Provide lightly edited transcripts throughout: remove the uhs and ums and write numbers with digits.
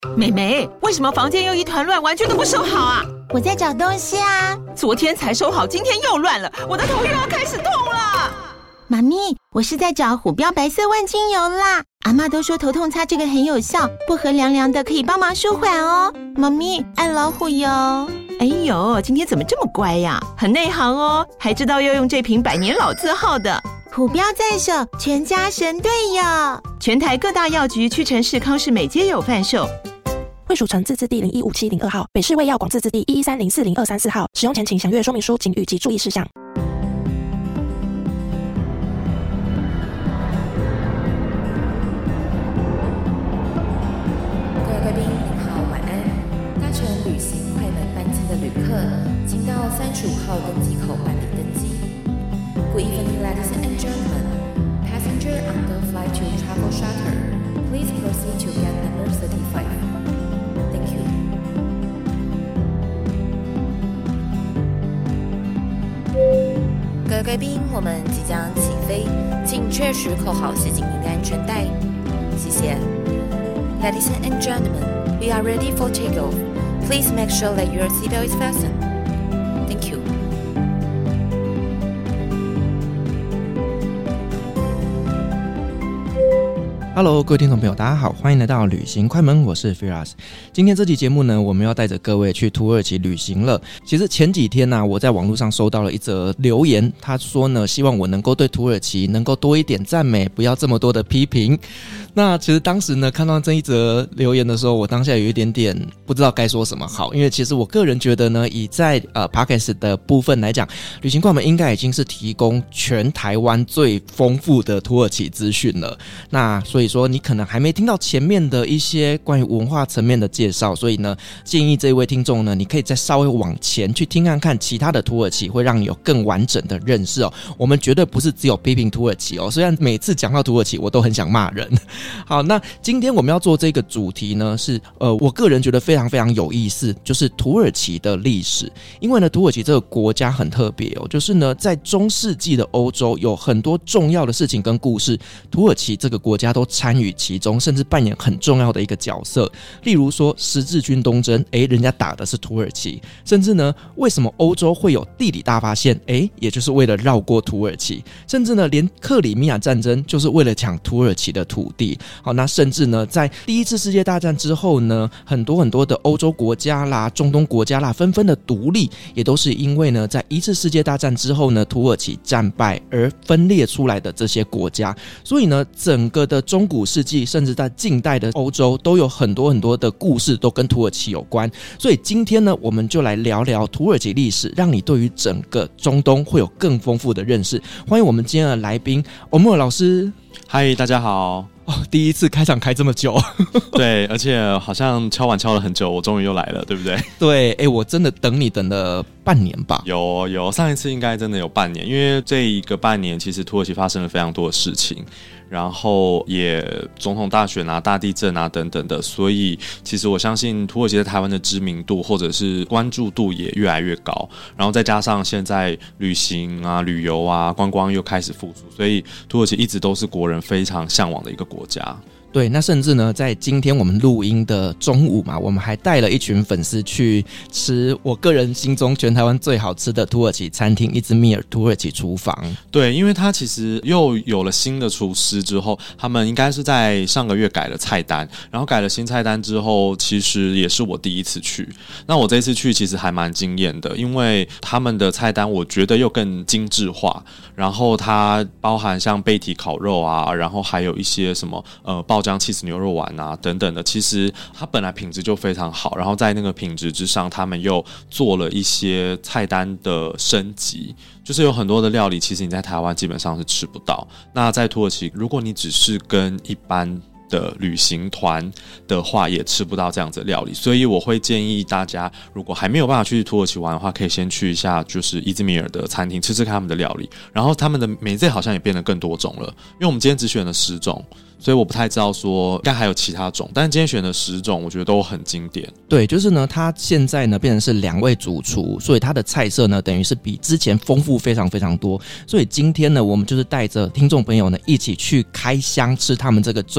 妹妹，为什么房间又一团乱，完全都不收好啊？ 我在找东西啊。 昨天才收好，今天又乱了，我的头又要开始痛了。 妈咪，我是在找虎标白色万金油啦。阿嬷都说头痛擦这个很有效，薄荷凉凉的可以帮忙舒缓哦。妈咪，爱老虎油。 哎呦，今天怎么这么乖呀？很内行哦，还知道要用这瓶百年老字号的。 虎标在手，全家神队友。 全台各大药局、屈臣氏、康士美皆有贩售。 惠蜀城自治地015702号，北市卫药广自治地113040234号。使用前请详阅说明书警语及注意事项。 各位贵宾您好，晚安。搭乘旅行快门班机的旅客，请到35号登机口办理登机。Good evening, ladies and gentlemen. Passenger on the flight to Travel Charter, please proceed to gate number 35. Thank you. 各位贵宾，我们即将起飞，请确实扣好系紧您的安全带。谢谢。Ladies and gentlemen, we are ready for takeoff. Please make sure that your seatbelt is fastened. Thank you. Hello， 各位听众朋友，大家好，欢迎来到旅行快门，我是 Firas。今天这期节目呢，我们要带着各位去土耳其旅行了。其实前几天呢，我在网络上收到了一则留言，他说呢，希望我能够对土耳其能够多一点赞美，不要这么多的批评。那其实当时呢，看到这一则留言的时候，我当下有一点点不知道该说什么好，因为其实我个人觉得呢，以在Podcast 的部分来讲，旅行快门应该已经是提供全台湾最丰富的土耳其资讯了。那所以说你可能还没听到前面的一些关于文化层面的介绍，所以呢，建议这一位听众呢，你可以再稍微往前去听看看其他的土耳其，会让你有更完整的认识哦。我们绝对不是只有批评土耳其哦，虽然每次讲到土耳其，我都很想骂人。好，那今天我们要做这个主题呢，是我个人觉得非常非常有意思，就是土耳其的历史。因为呢，土耳其这个国家很特别哦，就是呢，在中世纪的欧洲有很多重要的事情跟故事，土耳其这个国家都参与其中，甚至扮演很重要的一个角色。例如说十字军东征，人家打的是土耳其，甚至呢，为什么欧洲会有地理大发现，也就是为了绕过土耳其，甚至呢，连克里米亚战争就是为了抢土耳其的土地。好，那甚至呢，在第一次世界大战之后呢，很多很多的欧洲国家啦、中东国家啦，纷纷的独立，也都是因为呢，在一次世界大战之后呢，土耳其战败而分裂出来的这些国家。所以呢，整个的中古世纪，甚至在近代的欧洲，都有很多很多的故事都跟土耳其有关。所以今天呢，我们就来聊聊土耳其历史，让你对于整个中东会有更丰富的认识。欢迎我们今天的来宾欧莫尔老师。 嗨，大家好。 第一次开场开这么久。 对，而且好像敲碗敲了很久，我终于又来了，对不对？ 对，我真的等你等了半年吧。 有，上一次应该真的有半年，因为这一个半年其实土耳其发生了非常多的事情，然后也总统大选啊、大地震啊等等的，所以其实我相信土耳其在台湾的知名度或者是关注度也越来越高，然后再加上现在旅行啊、旅游啊、观光又开始复苏，所以土耳其一直都是国人非常向往的一个国家。 对，那甚至呢，在今天我们录音的中午嘛，我们还带了一群粉丝去吃我个人心中全台湾最好吃的土耳其餐厅伊兹密尔土耳其厨房。 对，因为它其实又有了新的厨师之后，他们应该是在上个月改了菜单，然后改了新菜单之后，其实也是我第一次去。那我这次去其实还蛮惊艳的，因为他们的菜单我觉得又更精致化，然后它包含像贝体烤肉啊，然后还有一些什么爆浆起司牛肉丸啊等等的，其实它本来品质就非常好，然后在那个品质之上，他们又做了一些菜单的升级，就是有很多的料理，其实你在台湾基本上是吃不到。那在土耳其，如果你只是跟一般的旅行团的话，也吃不到这样子的料理，所以我会建议大家，如果还没有办法去土耳其玩的话，可以先去一下就是伊兹密尔的餐厅，吃吃看他们的料理。然后他们的美食好像也变得更多种了，因为我们今天只选了10种，所以我不太知道说应该还有其他种，但是今天选的10种我觉得都很经典。 对，就是呢，它现在呢变成是2位主厨，所以它的菜色呢等于是比之前丰富非常非常多。所以今天呢，我们就是带着听众朋友呢一起去开箱吃他们这个最新的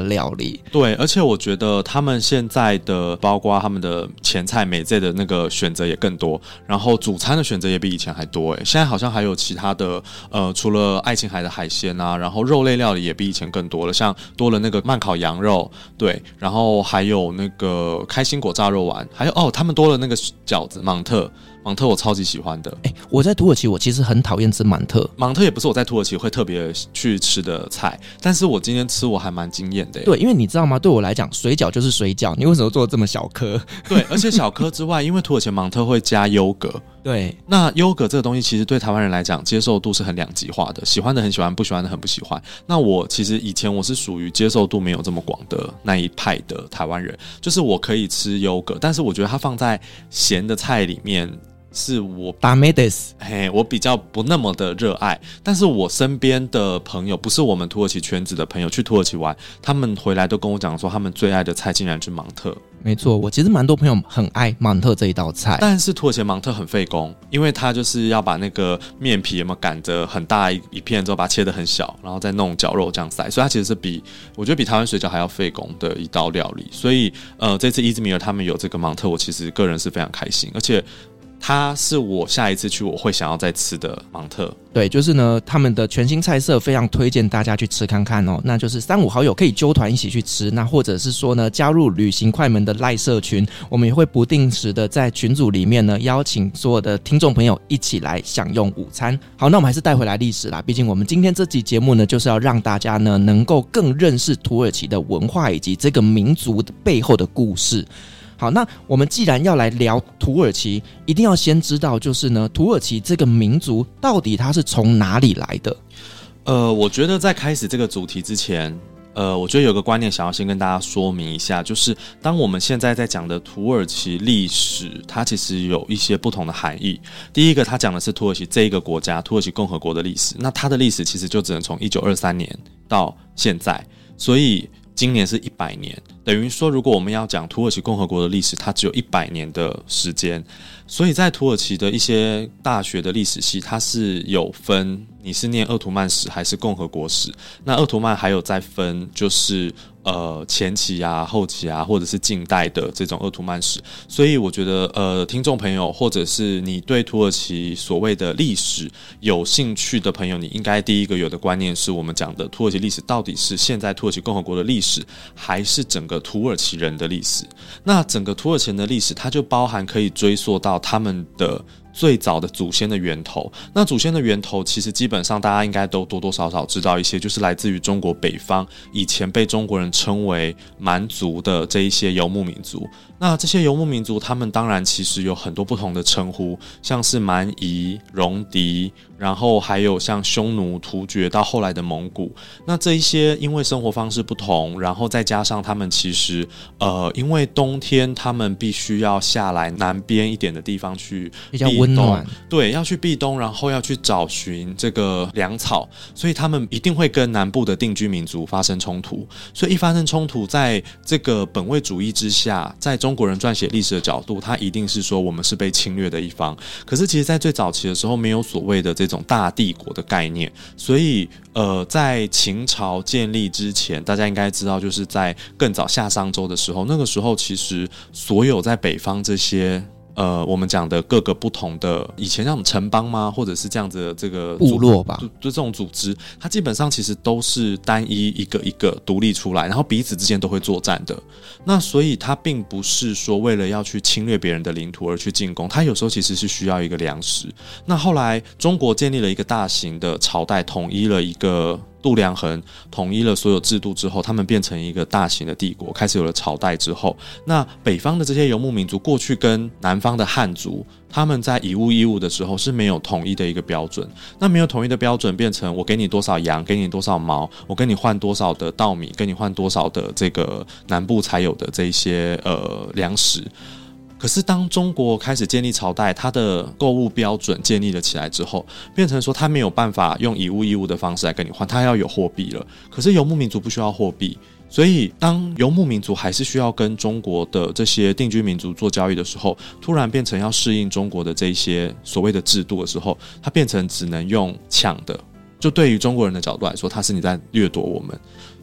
料理。 对，而且我觉得他们现在的包括他们的前菜美菜的那个选择也更多，然后主餐的选择也比以前还多。现在好像还有其他的除了爱琴海的海鲜啊，然后肉类料理也比以前更多了，像多了那个慢烤羊肉，对，然后还有那个开心果炸肉丸，还有他们多了那个饺子芒特我超级喜欢的。 我在土耳其我其实很讨厌吃芒特也不是我在土耳其会特别去吃的菜，但是我今天吃我还蛮惊艳的。 对，因为你知道吗，对我来讲水饺就是水饺，你为什么做这么小颗？ 对，而且小颗之外，因为土耳其芒特会加优格， 对， 那优格这个东西其实对台湾人来讲接受度是很两极化的，喜欢的很喜欢，不喜欢的很不喜欢。那我其实以前我是属于接受度没有这么广的那一派的台湾人，就是我可以吃优格，但是我觉得它放在咸的菜里面是我达梅德斯， 我比较不那么的热爱。但是我身边的朋友，不是我们土耳其圈子的朋友，去土耳其玩，他们回来都跟我讲说，他们最爱的菜竟然是芒特。 没错，我其实蛮多朋友很爱芒特这一道菜， 但是土耳其芒特很费工，因为它就是要把那个面皮有没有擀着很大一片之后，把它切得很小，然后再弄绞肉这样塞，所以它其实是我觉得比台湾水饺还要费工的一道料理。所以这次伊兹密尔他们有这个芒特，我其实个人是非常开心，而且它是我下一次去我会想要再吃的芒特。 对，就是呢，他们的全新菜色非常推荐大家去吃看看哦。那就是3-5好友可以揪团一起去吃，那或者是说呢，加入旅行快门的赖社群，我们也会不定时的在群组里面呢，邀请所有的听众朋友一起来享用午餐。好，那我们还是带回来历史啦，毕竟我们今天这集节目呢，就是要让大家呢能够更认识土耳其的文化以及这个民族背后的故事。好，那我们既然要来聊土耳其，一定要先知道就是呢，土耳其这个民族到底它是从哪里来的？ 我觉得在开始这个主题之前，我觉得有个观念想要先跟大家说明一下，就是当我们现在在讲的土耳其历史，它其实有一些不同的含义。第一个，它讲的是土耳其这一个国家，土耳其共和国的历史，那它的历史其实就只能从1923年到现在，所以今年是100年，等于说如果我们要讲土耳其共和国的历史，它只有100年的时间。所以在土耳其的一些大学的历史系，它是有分你是念鄂图曼史还是共和国史，那鄂图曼还有再分就是前期啊、后期啊，或者是近代的这种鄂图曼史。所以我觉得听众朋友或者是你对土耳其所谓的历史有兴趣的朋友，你应该第一个有的观念是我们讲的土耳其历史到底是现在土耳其共和国的历史，还是整个土耳其人的历史。那整个土耳其人的历史，它就包含可以追溯到他们的最早的祖先的源头。那祖先的源头其实基本上大家应该都多多少少知道一些，就是来自于中国北方以前被中国人称为蛮族的这一些游牧民族。那这些游牧民族他们当然其实有很多不同的称呼，像是蛮夷、戎狄，然后还有像匈奴、突厥到后来的蒙古。那这一些因为生活方式不同，然后再加上他们其实因为冬天他们必须要下来南边一点的地方去比较温暖， 对，要去避冬，然后要去找寻这个粮草，所以他们一定会跟南部的定居民族发生冲突。所以一发生冲突，在这个本位主义之下，在中国人撰写历史的角度，他一定是说我们是被侵略的一方。可是其实在最早期的时候，没有所谓的这种大帝国的概念，所以在秦朝建立之前，大家应该知道，就是在更早夏商周的时候，那个时候其实所有在北方这些我们讲的各个不同的以前那种城邦吗，或者是这样子的这个部落吧， 就这种组织，它基本上其实都是单一一个一个独立出来，然后彼此之间都会作战的。那所以它并不是说为了要去侵略别人的领土而去进攻，它有时候其实是需要一个粮食。那后来中国建立了一个大型的朝代，统一了一个度量衡，统一了所有制度之后，他们变成一个大型的帝国，开始有了朝代之后，那北方的这些游牧民族过去跟南方的汉族，他们在以物易物的时候是没有统一的一个标准。那没有统一的标准，变成我给你多少羊，给你多少毛，我跟你换多少的稻米，跟你换多少的这个南部才有的这一些粮食。可是当中国开始建立朝代，它的购物标准建立了起来之后，变成说它没有办法用以物易物的方式来跟你换，它要有货币了。可是游牧民族不需要货币，所以当游牧民族还是需要跟中国的这些定居民族做交易的时候，突然变成要适应中国的这些所谓的制度的时候，它变成只能用抢的。就对于中国人的角度来说，它是你在掠夺我们。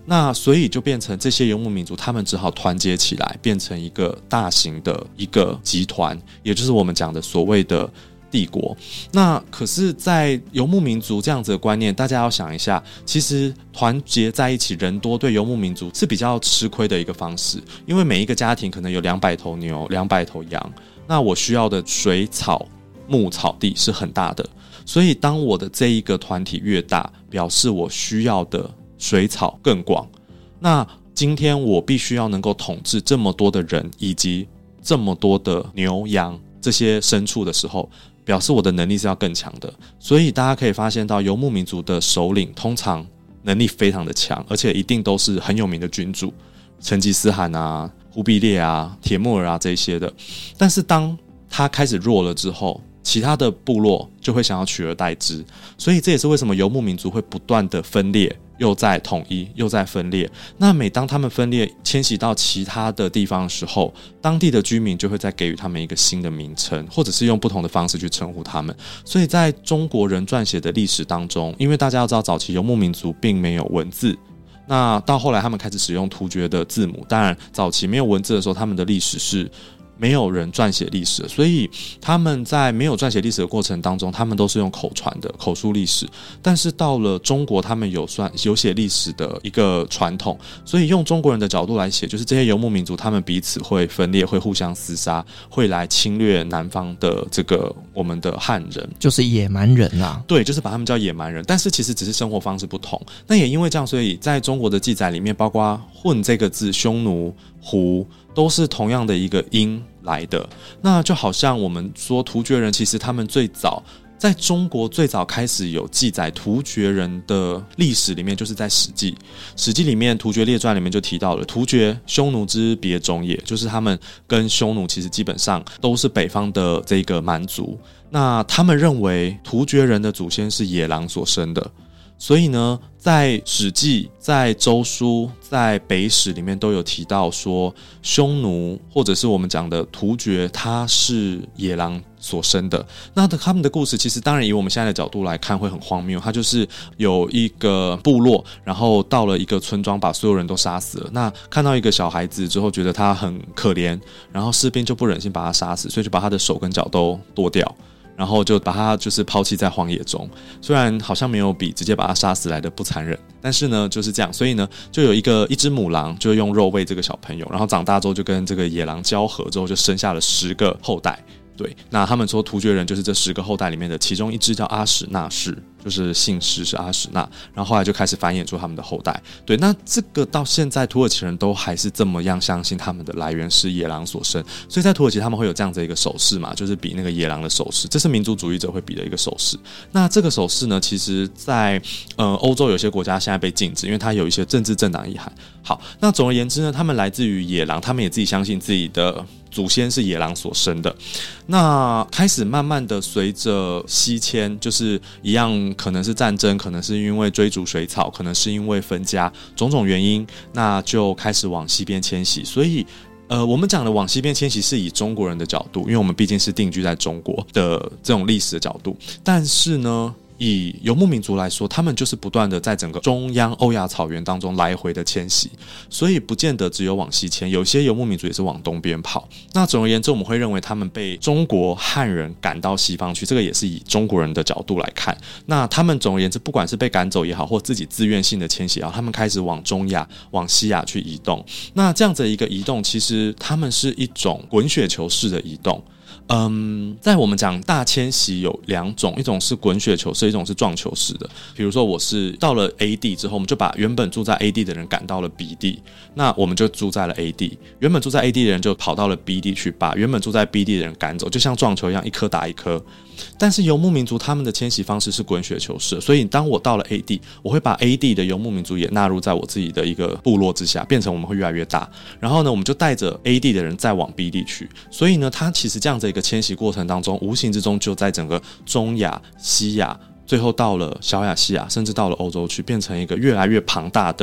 那所以就变成这些游牧民族他们只好团结起来，变成一个大型的一个集团，也就是我们讲的所谓的帝国。那可是在游牧民族这样子的观念，大家要想一下，其实团结在一起人多对游牧民族是比较吃亏的一个方式，因为每一个家庭可能有200头牛200头羊，那我需要的水草牧草地是很大的，所以当我的这一个团体越大，表示我需要的水草更广，那今天我必须要能够统治这么多的人以及这么多的牛羊这些牲畜的时候，表示我的能力是要更强的。所以大家可以发现到游牧民族的首领通常能力非常的强，而且一定都是很有名的君主，成吉思汗啊、忽必烈啊、铁木儿啊这些的。但是当他开始弱了之后，其他的部落就会想要取而代之，所以这也是为什么游牧民族会不断的分裂，又在统一，又在分裂。那每当他们分裂迁徙到其他的地方的时候，当地的居民就会再给予他们一个新的名称，或者是用不同的方式去称呼他们。所以在中国人撰写的历史当中，因为大家要知道早期游牧民族并没有文字，那到后来他们开始使用突厥的字母，当然早期没有文字的时候，他们的历史是没有人撰写历史的，所以他们在没有撰写历史的过程当中，他们都是用口传的口述历史。但是到了中国，他们有写历史的一个传统，所以用中国人的角度来写，就是这些游牧民族他们彼此会分裂，会互相厮杀，会来侵略南方的这个我们的汉人， 就是野蛮人啦。 对，就是把他们叫野蛮人，但是其实只是生活方式不同。那也因为这样，所以在中国的记载里面，包括混这个字、匈奴、胡都是同样的一个音来的。那就好像我们说突厥人，其实他们最早在中国最早开始有记载突厥人的历史里面，就是在史记。史记里面突厥列传里面就提到了突厥匈奴之别种也，就是他们跟匈奴其实基本上都是北方的这个蛮族。那他们认为突厥人的祖先是野狼所生的，所以呢，在史记、在周书、在北史里面都有提到说，匈奴或者是我们讲的突厥，它是野狼所生的。那他们的故事其实当然以我们现在的角度来看会很荒谬，它就是有一个部落，然后到了一个村庄，把所有人都杀死了。那看到一个小孩子之后，觉得他很可怜，然后士兵就不忍心把他杀死，所以就把他的手跟脚都剁掉。然后就把他就是抛弃在荒野中，虽然好像没有比直接把他杀死来的不残忍，但是呢就是这样，所以呢就有一只母狼就用肉喂这个小朋友，然后长大之后就跟这个野狼交合之后就生下了10个后代。对，那他们说突厥人就是这10个后代里面的其中一只叫阿史那氏，就是姓氏是阿史那，然后后来就开始繁衍出他们的后代。对，那这个到现在土耳其人都还是这么样相信他们的来源是野狼所生，所以在土耳其他们会有这样子的一个手势嘛，就是比那个野狼的手势，这是民族主义者会比的一个手势。那这个手势呢，其实在欧洲有些国家现在被禁止，因为它有一些政治政党意涵。好，那总而言之呢，他们来自于野狼，他们也自己相信自己的祖先是野狼所生的。那开始慢慢的随着西迁，就是一样可能是战争，可能是因为追逐水草，可能是因为分家，种种原因，那就开始往西边迁徙。所以我们讲的往西边迁徙是以中国人的角度，因为我们毕竟是定居在中国的这种历史的角度。但是呢，以游牧民族来说，他们就是不断的在整个中央欧亚草原当中来回的迁徙，所以不见得只有往西迁，有些游牧民族也是往东边跑。那总而言之，我们会认为他们被中国汉人赶到西方去，这个也是以中国人的角度来看。那他们总而言之，不管是被赶走也好，或自己自愿性的迁徙也好，他们开始往中亚、往西亚去移动。那这样子的一个移动，其实他们是一种滚雪球式的移动。在我们讲大迁徙有2种，一种是滚雪球式，一种是撞球式的。比如说我是到了 A 地之后，我们就把原本住在 A 地的人赶到了 B 地，那我们就住在了 A 地，原本住在 A 地的人就跑到了 B 地去，把原本住在 B 地的人赶走，就像撞球一样，一颗打一颗。但是游牧民族他们的迁徙方式是滚雪球式，所以当我到了 A 地，我会把 A 地的游牧民族也纳入在我自己的一个部落之下，变成我们会越来越大。然后呢，我们就带着 A 地的人再往 B 地去。所以呢，它其实这样的一个迁徙过程当中，无形之中就在整个中亚、西亚，最后到了小亚细亚，甚至到了欧洲去，变成一个越来越庞大的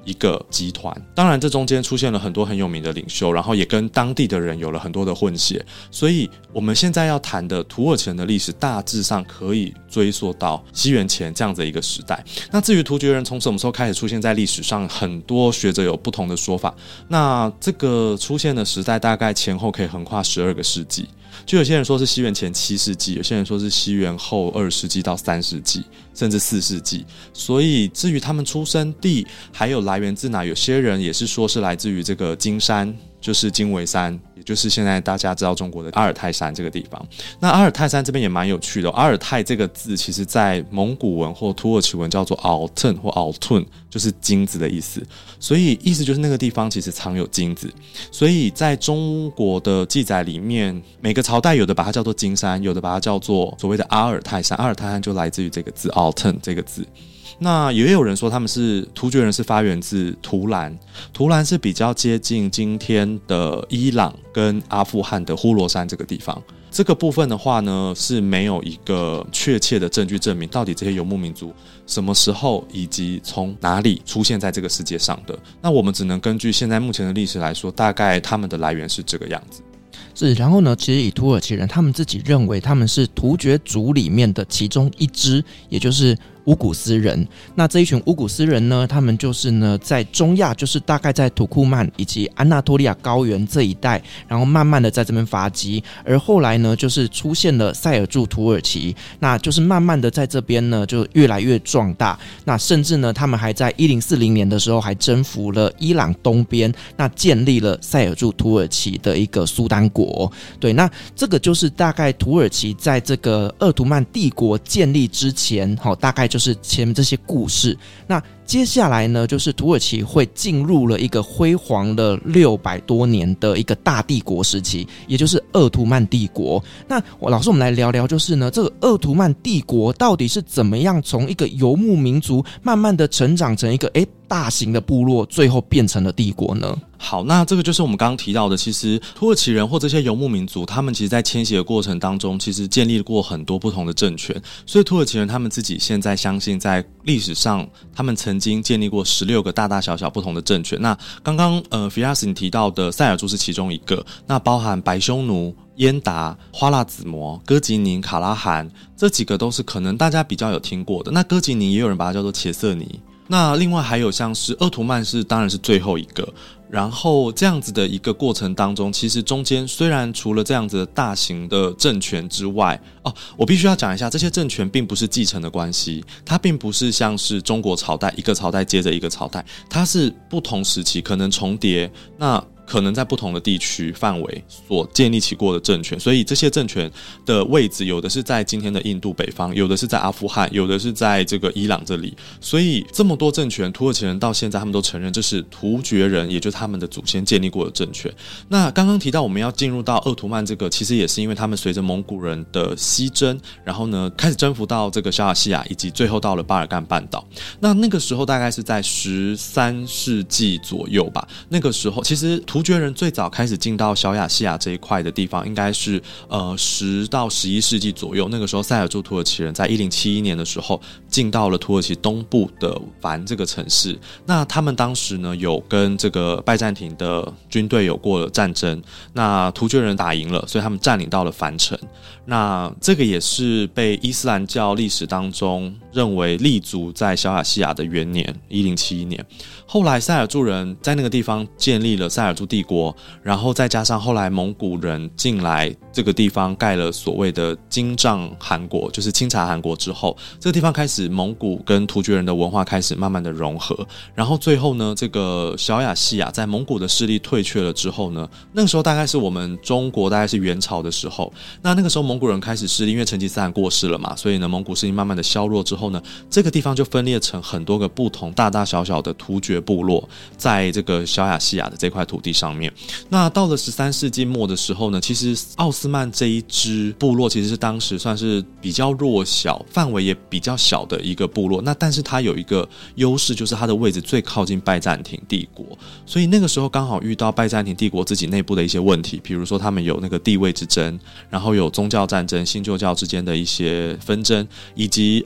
一个集团。当然这中间出现了很多很有名的领袖，然后也跟当地的人有了很多的混血，所以我们现在要谈的土耳其人的历史大致上可以追溯到西元前这样子的一个时代。那至于突厥人从什么时候开始出现在历史上，很多学者有不同的说法。那这个出现的时代大概前后可以横跨12个世纪，就有些人说是西元前7世纪，有些人说是西元后2世纪到3世纪，甚至4世纪。所以至于他们出生地还有来源自哪，有些人也是说是来自于这个金山，就是金维山，也就是现在大家知道中国的阿尔泰山这个地方。那阿尔泰山这边也蛮有趣的，阿尔泰这个字其实在蒙古文或土耳其文叫做 Altun 或 Altun， 就是金子的意思，所以意思就是那个地方其实藏有金子。所以在中国的记载里面，每个朝代有的把它叫做金山，有的把它叫做所谓的阿尔泰山，阿尔泰山就来自于这个字 Altun 这个字。那也有人说他们是突厥人，是发源自图兰，图兰是比较接近今天的伊朗跟阿富汗的呼罗珊这个地方。这个部分的话呢，是没有一个确切的证据证明到底这些游牧民族什么时候以及从哪里出现在这个世界上的。那我们只能根据现在目前的历史来说，大概他们的来源是这个样子。 是，然后呢，其实以土耳其人他们自己认为他们是突厥族里面的其中一支，也就是乌古斯人。那这一群乌古斯人呢，他们就是呢在中亚，就是大概在土库曼以及安纳托利亚高原这一带，然后慢慢的在这边发迹，而后来呢就是出现了塞尔柱土耳其，那就是慢慢的在这边呢就越来越壮大。那甚至呢他们还在1040年的时候还征服了伊朗东边，那建立了塞尔柱土耳其的一个苏丹国。对，那这个就是大概土耳其在这个鄂图曼帝国建立之前，大概就是前面这些故事。那接下来呢，就是土耳其会进入了一个辉煌了600多年的一个大帝国时期，也就是鄂图曼帝国。那老师，我们来聊聊，就是呢，这个鄂图曼帝国到底是怎么样从一个游牧民族慢慢的成长成一个大型的部落，最后变成了帝国呢？ 好，那这个就是我们刚刚提到的，其实土耳其人或这些游牧民族，他们其实在迁徙的过程当中，其实建立过很多不同的政权。所以土耳其人他们自己现在相信，在历史上他们曾经建立过16个大大小小不同的政权。那刚刚Firas 你提到的塞尔柱是其中一个，那包含白匈奴、燕达、花剌子模、哥吉宁、卡拉汗，这几个都是可能大家比较有听过的。那哥吉宁也有人把它叫做切瑟尼。那另外还有像是鄂图曼是当然是最后一个，然后这样子的一个过程当中，其实中间虽然除了这样子的大型的政权之外，我必须要讲一下，这些政权并不是继承的关系，它并不是像是中国朝代一个朝代接着一个朝代，它是不同时期可能重叠，那可能在不同的地区范围所建立起过的政权，所以这些政权的位置有的是在今天的印度北方，有的是在阿富汗，有的是在这个伊朗这里，所以这么多政权，土耳其人到现在他们都承认这是突厥人，也就是他们的祖先建立过的政权。那刚刚提到我们要进入到鄂图曼这个，其实也是因为他们随着蒙古人的西征，然后呢开始征服到这个小亚细亚，以及最后到了巴尔干半岛。那个时候大概是在13世纪左右吧，那个时候其实突厥人最早开始进到小亚细亚这一块的地方，应该是10到11世纪左右。那个时候塞尔柱土耳其人在1071年的时候进到了土耳其东部的凡这个城市。那他们当时呢有跟这个拜占庭的军队有过了战争，那突厥人打赢了，所以他们占领到了凡城。那这个也是被伊斯兰教历史当中认为立足在小亚细亚的元年1071年。后来塞尔柱人在那个地方建立了塞尔柱帝国，然后再加上后来蒙古人进来这个地方盖了所谓的金帐汗国，就是清察汗国之后，这个地方开始蒙古跟突厥人的文化开始慢慢的融合。然后最后呢，这个小亚细亚在蒙古的势力退却了之后呢，那个时候大概是我们中国大概是元朝的时候，那个时候蒙古人开始势力，因为成吉思汗过世了嘛，所以呢蒙古势力慢慢的削弱之后呢，这个地方就分裂成很多个不同大大小小的突厥部落，在这个小亚细亚的这块土地上面。那到了13世纪末的时候呢，其实奥斯曼这一支部落其实是当时算是比较弱小，范围也比较小的一个部落。那但是它有一个优势，就是它的位置最靠近拜占庭帝国，所以那个时候刚好遇到拜占庭帝国自己内部的一些问题，比如说他们有那个地位之争，然后有宗教战争，新旧教之间的一些纷争，以及他们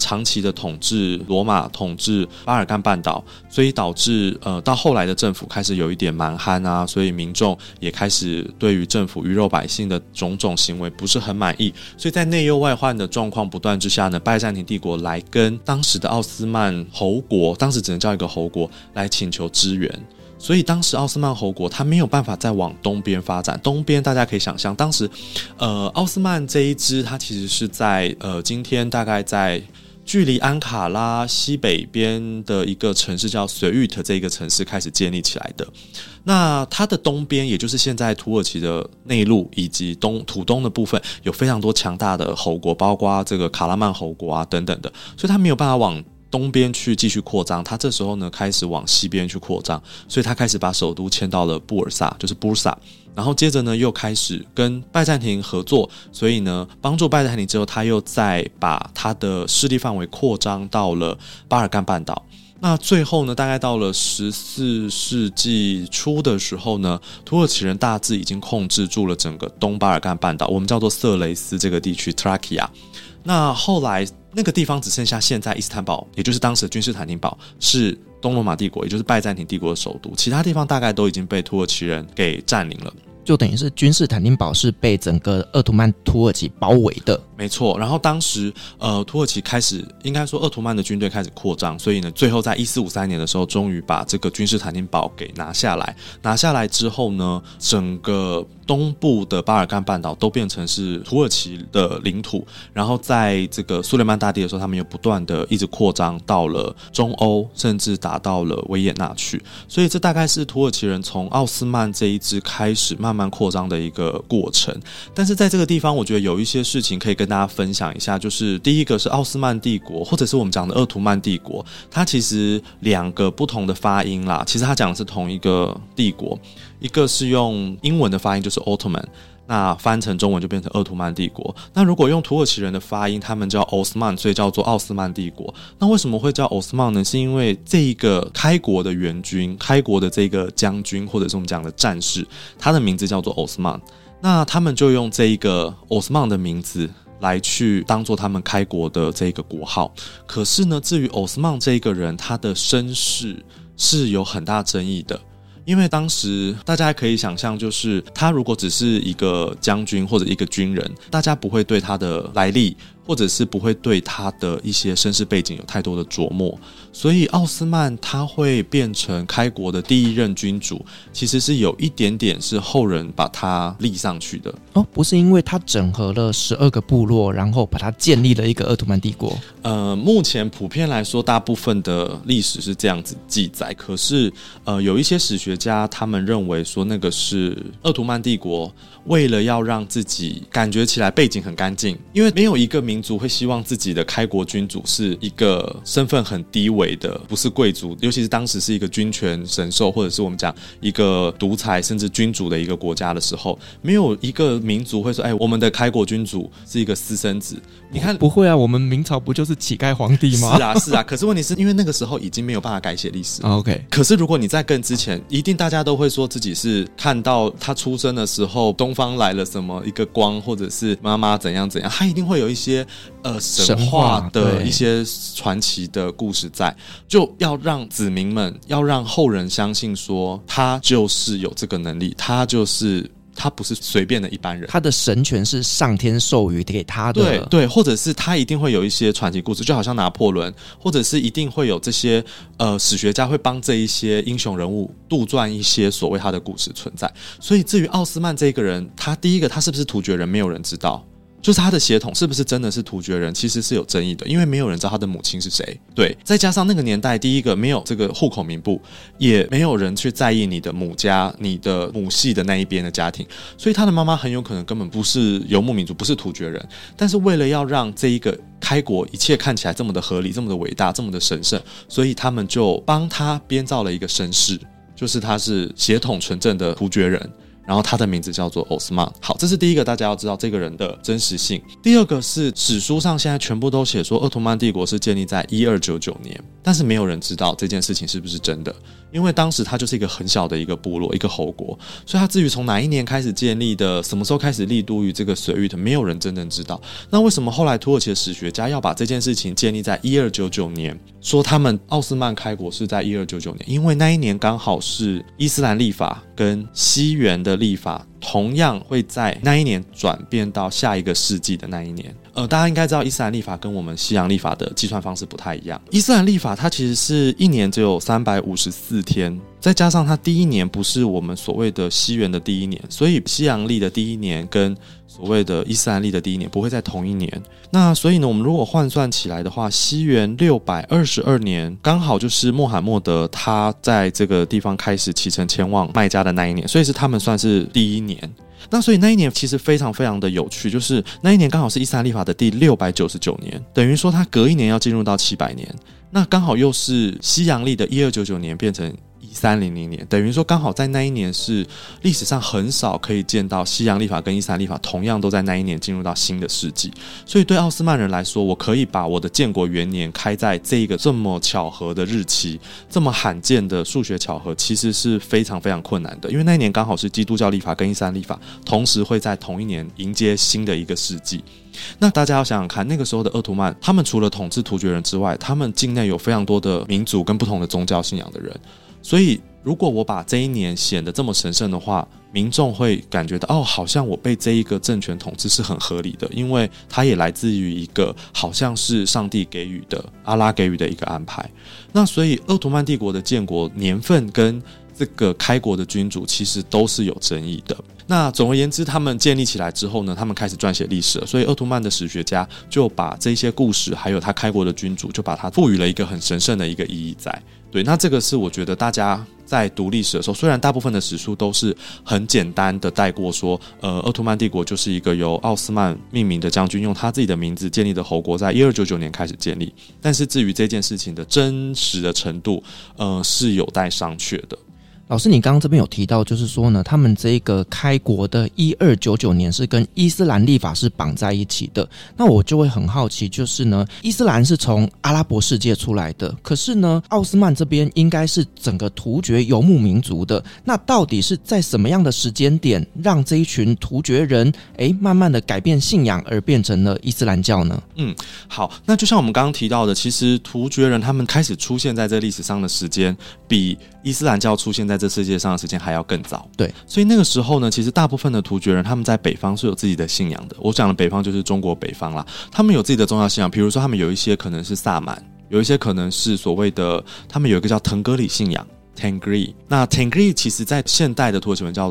长期的统治罗马，统治巴尔干半岛，所以导致到后来的政府开始有一点蛮憨啊，所以民众也开始对于政府鱼肉百姓的种种行为不是很满意，所以在内忧外患的状况不断之下呢，拜占庭帝国来跟当时的奥斯曼侯国，当时只能叫一个侯国，来请求支援。所以当时奥斯曼侯国他没有办法再往东边发展，东边大家可以想象，当时奥斯曼这一支它其实是在今天大概在距离安卡拉西北边的一个城市叫随域特这个城市开始建立起来的。那它的东边也就是现在土耳其的内陆以及土东的部分有非常多强大的侯国，包括这个卡拉曼侯国啊等等的，所以它没有办法往东边去继续扩张，他这时候呢开始往西边去扩张，所以他开始把首都迁到了布尔萨，就是布尔萨，然后接着呢又开始跟拜占庭合作，所以呢帮助拜占庭之后，他又再把他的势力范围扩张到了巴尔干半岛。那最后呢，大概到了14世纪初的时候呢，土耳其人大致已经控制住了整个东巴尔干半岛，我们叫做色雷斯这个地区 Thrakia。那后来那个地方只剩下现在伊斯坦堡，也就是当时的君士坦丁堡，是东罗马帝国，也就是拜占庭帝国的首都，其他地方大概都已经被土耳其人给占领了， 就等于是君士坦丁堡是被整个鄂图曼土耳其包围的。 没错，然后当时土耳其开始，应该说鄂图曼的军队开始扩张，所以呢最后在1453年的时候终于把这个君士坦丁堡给拿下来。拿下来之后呢，整个东部的巴尔干半岛都变成是土耳其的领土，然后在这个苏雷曼大帝的时候，他们又不断的一直扩张到了中欧，甚至打到了维也纳去。所以这大概是土耳其人从奥斯曼这一支开始慢慢扩张的一个过程。但是在这个地方我觉得有一些事情可以跟大家分享一下，就是第一个是奥斯曼帝国，或者是我们讲的鄂图曼帝国，它其实两个不同的发音啦，其实它讲的是同一个帝国，一个是用英文的发音就是 Ottoman， 那翻成中文就变成鄂图曼帝国。那如果用土耳其人的发音，他们叫 Osman， 所以叫做奥斯曼帝国。那为什么会叫 Osman 呢？是因为这一个开国的元军，开国的这个将军，或者是我们讲的战士，他的名字叫做 Osman， 那他们就用这一个 Osman 的名字来去当做他们开国的这个国号。可是呢，至于 Osman 这一个人，他的身世是有很大争议的。因为当时大家可以想象，就是他如果只是一个将军或者一个军人，大家不会对他的来历，或者是不会对他的一些身世背景有太多的琢磨，所以奥斯曼他会变成开国的第一任君主，其实是有一点点是后人把他立上去的。 不是因为他整合了12个部落，然后把它建立了一个鄂图曼帝国。 目前普遍来说，大部分的历史是这样子记载，可是有一些史学家他们认为说，那个是鄂图曼帝国为了要让自己感觉起来背景很干净，因为没有一个民族会希望自己的开国君主是一个身份很低微的，不是贵族，尤其是当时是一个君权神授，或者是我们讲一个独裁甚至君主的一个国家的时候，没有一个民族会说，我们的开国君主是一个私生子。你看， 不会啊，我们明朝不就是乞丐皇帝吗？ 是啊，可是问题是因为那个时候已经没有办法改写历史。 OK， 可是如果你在更之前，一定大家都会说自己是看到他出生的时候，东方来了什么一个光，或者是妈妈怎样怎样，他一定会有一些神话的一些传奇的故事在，就要让子民们，要让后人相信说，他就是有这个能力，他不是随便的一般人， 他的神权是上天授予给他的。 对，或者是他一定会有一些传奇故事，就好像拿破仑，或者是一定会有这些史学家会帮这一些英雄人物杜撰一些所谓他的故事存在。所以至于奥斯曼这个人，他第一个他是不是突厥人，没有人知道。就是他的血统是不是真的是突厥人，其实是有争议的，因为没有人知道他的母亲是谁。对，再加上那个年代，第一个没有这个户口名簿，也没有人去在意你的母家、你的母系的那一边的家庭，所以他的妈妈很有可能根本不是游牧民族，不是突厥人。但是为了要让这一个开国一切看起来这么的合理、这么的伟大、这么的神圣，所以他们就帮他编造了一个身世，就是他是血统纯正的突厥人。 然后他的名字叫做奥斯曼。好，这是第一个大家要知道这个人的真实性。第二个是史书上现在全部都写说鄂图曼帝国是建立在1299年，但是没有人知道这件事情是不是真的，因为当时它就是一个很小的一个部落，一个侯国，所以它至于从哪一年开始建立的，什么时候开始立都于这个水域的，没有人真正知道。那为什么后来土耳其的史学家要把这件事情建立在1299年，说他们奥斯曼开国是在1299年？因为那一年刚好是伊斯兰历法跟西元的历法同样会在那一年转变到下一个世纪的那一年。大家应该知道伊斯兰历法跟我们西洋历法的计算方式不太一样。伊斯兰历法它其实是一年只有354天，再加上它第一年不是我们所谓的西元的第一年，所以西洋历的第一年跟所谓的伊斯兰历的第一年不会在同一年。那所以呢，我们如果换算起来的话，西元622年刚好就是穆罕默德他在这个地方开始启程前往麦加的那一年，所以是他们算是第一年。那所以那一年其实非常非常的有趣，就是那一年刚好是伊斯兰历法的第699年，等于说它隔一年要进入到700年，那刚好又是西洋历的1299年变成1300年，等于说刚好在那一年是历史上很少可以见到西洋历法跟伊斯兰历法同样都在那一年进入到新的世纪。所以对奥斯曼人来说，我可以把我的建国元年开在这一个这么巧合的日期，这么罕见的数学巧合，其实是非常非常困难的，因为那一年刚好是基督教历法跟伊斯兰历法同时会在同一年迎接新的一个世纪。那大家要想想看，那个时候的鄂图曼他们除了统治突厥人之外，他们境内有非常多的民族跟不同的宗教信仰的人，所以如果我把这一年显得这么神圣的话，民众会感觉到好像我被这一个政权统治是很合理的，因为它也来自于一个好像是上帝给予的阿拉给予的一个安排。那所以鄂图曼帝国的建国年份跟这个开国的君主其实都是有争议的。那总而言之，他们建立起来之后呢，他们开始撰写历史了，所以鄂图曼的史学家就把这些故事还有他开国的君主就把它赋予了一个很神圣的一个意义在。对，那这个是我觉得大家在读历史的时候，虽然大部分的史书都是很简单的带过说鄂图曼帝国就是一个由奥斯曼命名的将军用他自己的名字建立的侯国，在1299年开始建立，但是至于这件事情的真实的程度是有待商榷的。 老师，你刚刚这边有提到，就是说呢，他们这个开国的1299年是跟伊斯兰历法是绑在一起的。那我就会很好奇，就是呢，伊斯兰是从阿拉伯世界出来的，可是呢，奥斯曼这边应该是整个突厥游牧民族的。那到底是在什么样的时间点，让这一群突厥人慢慢的改变信仰，而变成了伊斯兰教呢？ 好，那就像我们刚刚提到的，其实突厥人他们开始出现在这历史上的时间，比伊斯兰教出现在这世界上的时间还要更早。 对， 所以那个时候呢，其实大部分的突厥人他们在北方是有自己的信仰的。我讲的北方就是中国北方啦，他们有自己的宗教信仰，比如说他们有一些可能是萨满，有一些可能是所谓的他们有一个叫腾格里信仰。Tengri， 那 Tengri 其实在现代的土耳其文叫做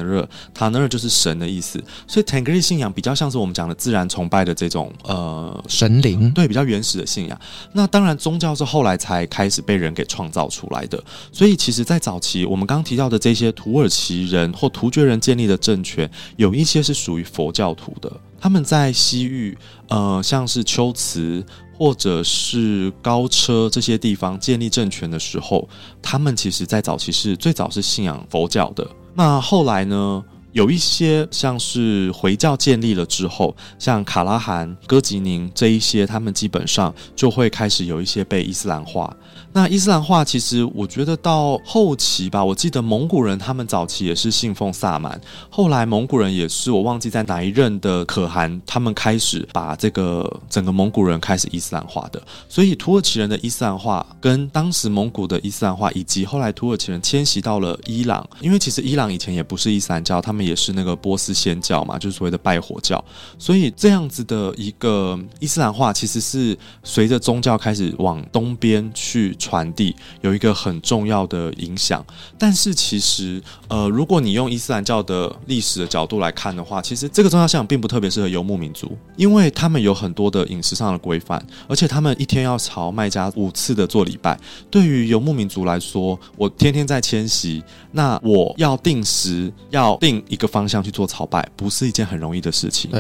Tanrı 就是神的意思，所以 Tengri 信仰比较像是我们讲的自然崇拜的这种神灵， 对，比较原始的信仰。那当然宗教是后来才开始被人给创造出来的，所以其实在早期我们刚刚提到的这些土耳其人或突厥人建立的政权，有一些是属于佛教徒的，他们在西域像是龟兹或者是高车这些地方建立政权的时候，他们其实在早期是最早是信仰佛教的。那后来呢，有一些像是回教建立了之后，像卡拉汗、哥吉宁这一些，他们基本上就会开始有一些被伊斯兰化。那伊斯兰化其实我觉得到后期吧，我记得蒙古人他们早期也是信奉萨满，后来蒙古人也是，我忘记在哪一任的可汗，他们开始把这个整个蒙古人开始伊斯兰化的。所以土耳其人的伊斯兰化跟当时蒙古的伊斯兰化，以及后来土耳其人迁徙到了伊朗，因为其实伊朗以前也不是伊斯兰教，他们也是那个波斯仙教嘛，就是所谓的拜火教，所以这样子的一个伊斯兰化其实是随着宗教开始往东边去传递，有一个很重要的影响。但是其实如果你用伊斯兰教的历史的角度来看的话，其实这个宗教信仰并不特别适合游牧民族，因为他们有很多的饮食上的规范，而且他们一天要朝麦加5次的做礼拜。对于游牧民族来说，我天天在迁徙，那我要定时要定一个方向去做朝拜，不是一件很容易的事情。 对，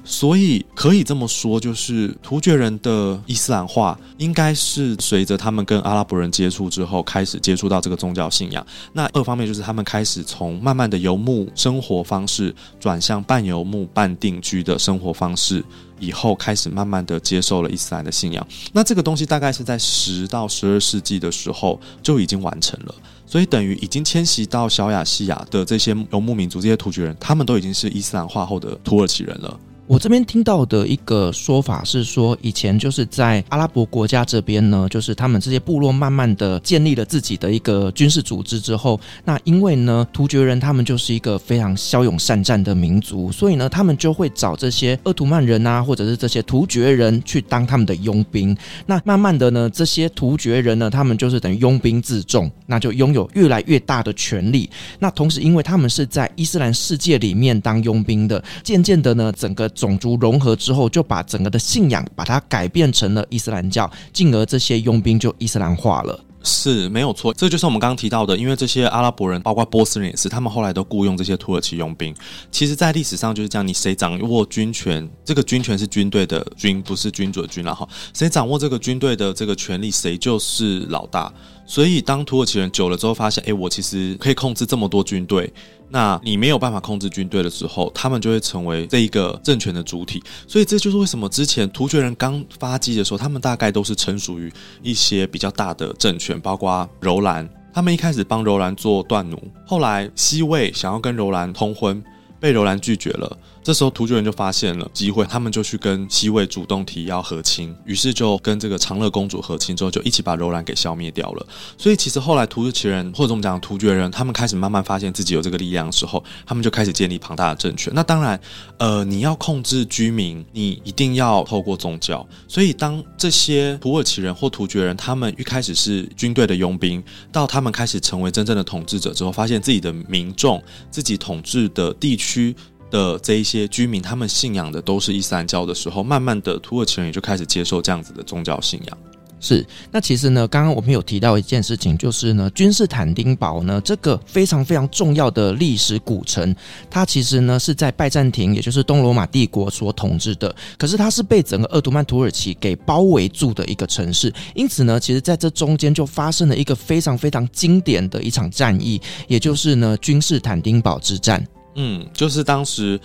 所以可以这么说，就是突厥人的伊斯兰化应该是随着他们跟阿拉伯人接触之后开始接触到这个宗教信仰。那二方面就是他们开始从慢慢的游牧生活方式转向半游牧半定居的生活方式，以后开始慢慢的接受了伊斯兰的信仰。那这个东西大概是在10到12世纪的时候就已经完成了，所以等于已经迁徙到小亚细亚的这些游牧民族，这些突厥人，他们都已经是伊斯兰化后的土耳其人了。 我这边听到的一个说法是说，以前就是在阿拉伯国家这边呢，就是他们这些部落慢慢的建立了自己的一个军事组织之后，那因为呢突厥人他们就是一个非常骁勇善战的民族，所以呢他们就会找这些鄂图曼人啊，或者是这些突厥人去当他们的佣兵。那慢慢的呢，这些突厥人呢，他们就是等于拥兵自重，那就拥有越来越大的权力。那同时因为他们是在伊斯兰世界里面当佣兵的，渐渐的呢整个种族融合之后，就把整个的信仰把它改变成了伊斯兰教，进而这些佣兵就伊斯兰化了。 是没有错，这就是我们刚刚提到的，因为这些阿拉伯人包括波斯人也是，他们后来都雇佣这些土耳其佣兵。其实在历史上就是这样，你谁掌握军权，这个军权是军队的军，不是君主的君啦，谁掌握这个军队的这个权力，谁就是老大。所以当土耳其人久了之后发现，我其实可以控制这么多军队，那你没有办法控制军队的时候，他们就会成为这一个政权的主体。所以这就是为什么之前突厥人刚发迹的时候，他们大概都是臣属于一些比较大的政权，包括柔兰，他们一开始帮柔兰做断奴，后来西魏想要跟柔兰通婚，被柔兰拒绝了。这时候突厥人就发现了机会，他们就去跟西魏主动提要和亲，于是就跟这个长乐公主和亲之后，就一起把柔兰给消灭掉了。所以其实后来土耳其人或者我们讲突厥人，他们开始慢慢发现自己有这个力量的时候，他们就开始建立庞大的政权。那当然你要控制居民，你一定要透过宗教。所以当这些土耳其人或突厥人，他们一开始是军队的佣兵，到他们开始成为真正的统治者之后，发现自己的民众，自己统治的地区的这一些居民，他们信仰的都是伊斯兰教的时候，慢慢的土耳其人也就开始接受这样子的宗教信仰。 是，那其实呢，刚刚我们有提到一件事情，就是呢，君士坦丁堡呢这个非常非常重要的历史古城，它其实呢是在拜占庭，也就是东罗马帝国所统治的，可是它是被整个鄂图曼土耳其给包围住的一个城市，因此呢，其实在这中间就发生了一个非常非常经典的一场战役，也就是呢君士坦丁堡之战。 就是当时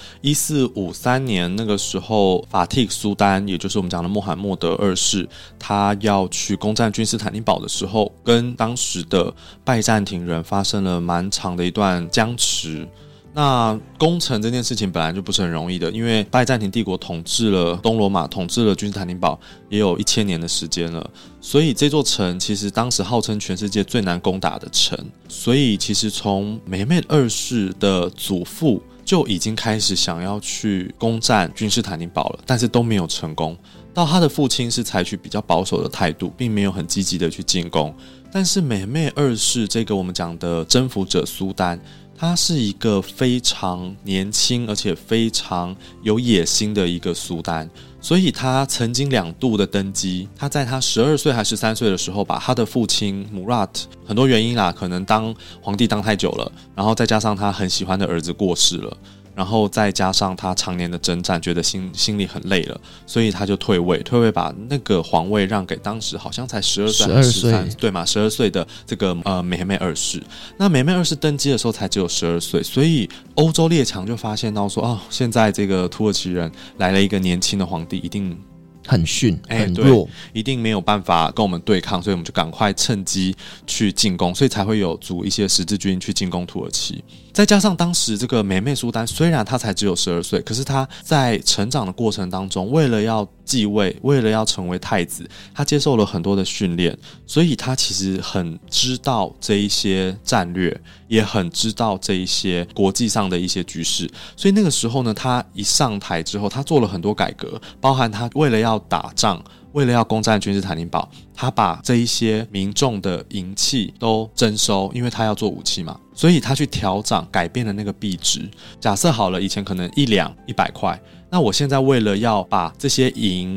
1453年那个时候，法蒂苏丹，也就是我们讲的穆罕默德二世，他要去攻占君士坦丁堡的时候，跟当时的拜占庭人发生了蛮长的一段僵持。那攻城这件事情本来就不是很容易的，因为拜占庭帝国统治了东罗马，统治了君士坦丁堡也有1000年的时间了，所以这座城其实当时号称全世界最难攻打的城。所以其实从美美二世的祖父就已经开始想要去攻占君士坦丁堡了，但是都没有成功。到他的父亲是采取比较保守的态度，并没有很积极的去进攻。但是美美二世这个我们讲的征服者苏丹，他是一个非常年轻而且非常有野心的一个苏丹，所以他曾经2度的登基。他在他12岁还13岁的时候，把他的父亲 Murat， 很多原因啦，可能当皇帝当太久了，然后再加上他很喜欢的儿子过世了，然后再加上他常年的征战，觉得心里很累了，所以他就退位把那个皇位让给当时好像才12岁还是13岁，对嘛，12岁的这个美美二世。那美美二世登基的时候才只有12岁，所以欧洲列强就发现到说，现在这个土耳其人来了一个年轻的皇帝，一定很逊很弱， 一定没有办法跟我们对抗，所以我们就赶快趁机去进攻，所以才会有组一些十字军去进攻土耳其。再加上当时这个美美苏丹虽然他才只有12岁，可是他在成长的过程当中，为了要继位，为了要成为太子，他接受了很多的训练，所以他其实很知道这一些战略，也很知道这一些国际上的一些局势。所以那个时候呢，他一上台之后，他做了很多改革，包含他为了要打仗，为了要攻占君士坦丁堡，他把这一些民众的银器都征收，因为他要做武器嘛，所以他去调涨改变了那个币值。假设好了，以前可能1两100块，那我现在为了要把这些银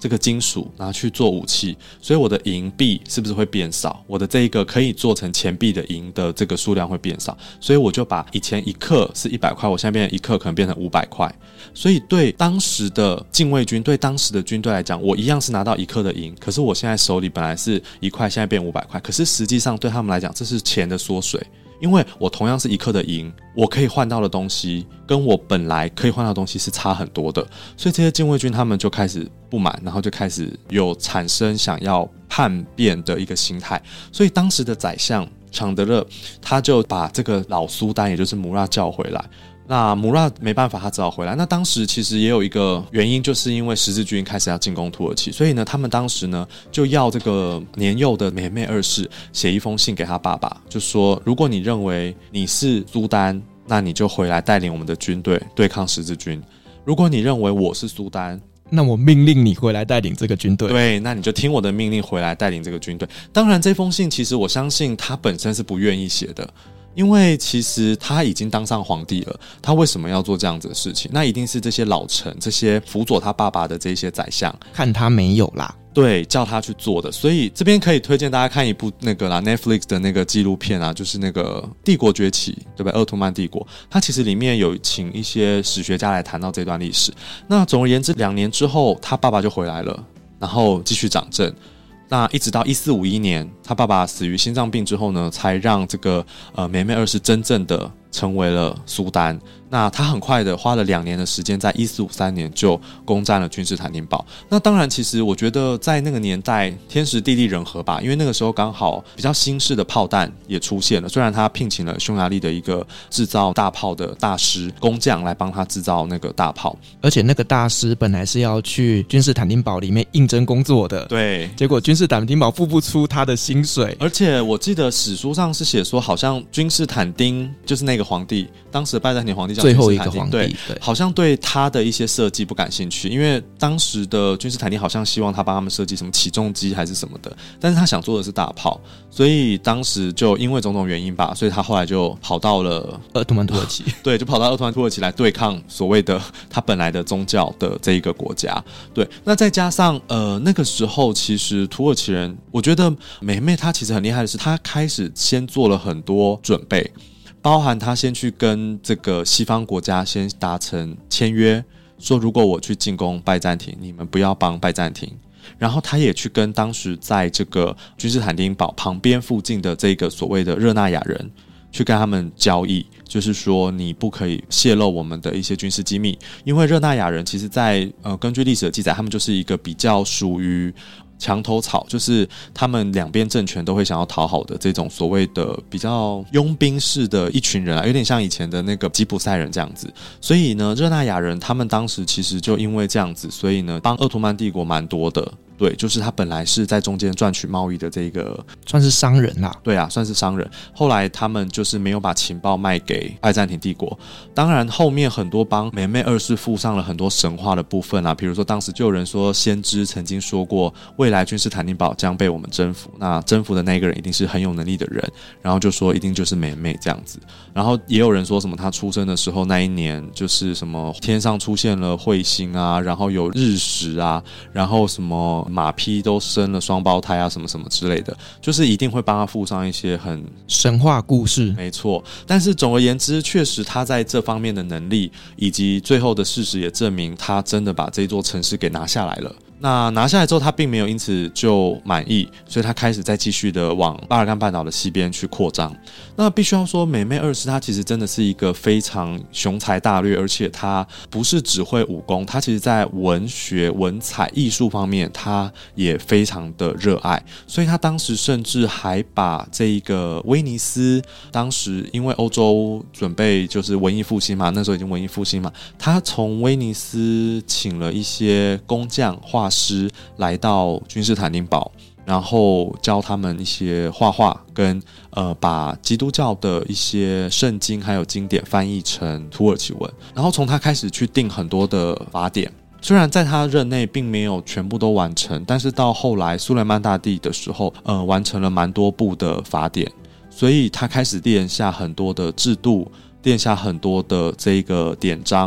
这个金属拿去做武器，所以我的银币是不是会变少？我的这一个可以做成钱币的银的这个数量会变少，所以我就把以前1克是100块，我现在变成1克可能变成500块。所以对当时的禁卫军，对当时的军队来讲，我一样是拿到1克的银，可是我现在手里本来是1块，现在变500块，可是实际上对他们来讲，这是钱的缩水。因为我同样是1克的银，我可以换到的东西跟我本来可以换到的东西是差很多的，所以这些禁卫军他们就开始不满，然后就开始有产生想要叛变的一个心态。所以当时的宰相常德勒他就把这个老苏丹也就是穆拉叫回来，那穆拉没办法，他只好回来。那当时其实也有一个原因，就是因为十字军开始要进攻土耳其，所以呢，他们当时呢就要这个年幼的美妹二世写一封信给他爸爸，就说如果你认为你是苏丹，那你就回来带领我们的军队对抗十字军；如果你认为我是苏丹， 那我命令你回来带领这个军队。 对，那你就听我的命令回来带领这个军队。当然，这封信其实我相信他本身是不愿意写的。因为其实他已经当上皇帝了，他为什么要做这样子的事情？那一定是这些老臣，这些辅佐他爸爸的这些宰相， 看他没有啦， 对，叫他去做的。所以这边可以推荐大家看一部那个啦 Netflix 的那个纪录片啊，就是那个帝国崛起，对吧？鄂图曼帝国，它其实里面有请一些史学家来谈到这段历史。那总而言之，2年之后，他爸爸就回来了，然后继续掌政。那一直到1451年，他爸爸死于心脏病之后呢，才让这个美妹二世真正的成为了苏丹。那他很快的花了2年的时间，在1453年就攻占了君士坦丁堡。那当然，其实我觉得在那个年代天时地利人和吧，因为那个时候刚好比较新式的炮弹也出现了。虽然他聘请了匈牙利的一个制造大炮的大师工匠来帮他制造那个大炮， 而且那个大师本来是要去君士坦丁堡里面应征工作的， 对， 结果君士坦丁堡付不出他的薪水。 而且我记得史书上是写说，好像君士坦丁就是那个皇帝，当时的拜占庭皇帝叫最后一个皇帝， 对，好像对他的一些设计不感兴趣，因为当时的君士坦丁好像希望他帮他们设计什么起重机还是什么的，但是他想做的是大炮，所以当时就因为种种原因吧，所以他后来就跑到了鄂图曼土耳其对，就跑到鄂图曼土耳其来对抗所谓的他本来的宗教的这一个国家。对，那再加上那个时候其实土耳其人，我觉得美妹她其实很厉害的是，她开始先做了很多准备，包含他先去跟这个西方国家先达成签约，说如果我去进攻拜占庭，你们不要帮拜占庭。然后他也去跟当时在这个君士坦丁堡旁边附近的这个所谓的热那亚人去跟他们交易，就是说你不可以泄露我们的一些军事机密，因为热那亚人其实在根据历史的记载，他们就是一个比较属于墙头草，就是他们两边政权都会想要讨好的这种所谓的比较佣兵式的一群人啊，有点像以前的那个吉普赛人这样子。所以呢，热那亚人他们当时其实就因为这样子，所以呢帮鄂图曼帝国蛮多的。对，就是他本来是在中间赚取贸易的这个， 算是商人啦。 对啊，算是商人。后来他们就是没有把情报卖给拜占庭帝国。当然，后面很多帮美妹二世附上了很多神话的部分啊，比如说当时就有人说，先知曾经说过，未来君士坦丁堡将被我们征服，那征服的那个人一定是很有能力的人，然后就说一定就是美妹这样子。然后也有人说什么他出生的时候那一年就是什么天上出现了彗星啊，然后有日食啊，然后什么马匹都生了双胞胎啊，什么什么之类的，就是一定会帮他附上一些很神话故事。 没错，但是总而言之，确实他在这方面的能力，以及最后的事实也证明，他真的把这座城市给拿下来了。那拿下来之后，他并没有因此就满意，所以他开始再继续的往巴尔干半岛的西边去扩张。那必须要说，美妹二世他其实真的是一个非常雄才大略，而且他不是只会武功，他其实在文学、文采、艺术方面，他也非常的热爱。所以他当时甚至还把这一个威尼斯，当时因为欧洲准备就是文艺复兴嘛，那时候已经文艺复兴嘛，他从威尼斯请了一些工匠、画师来到君士坦丁堡，然后教他们一些画画，跟把基督教的一些圣经还有经典翻译成土耳其文，然后从他开始去定很多的法典。虽然在他任内并没有全部都完成，但是到后来苏莱曼大帝的时候，完成了蛮多部的法典，所以他开始奠下很多的制度，奠下很多的这个典章。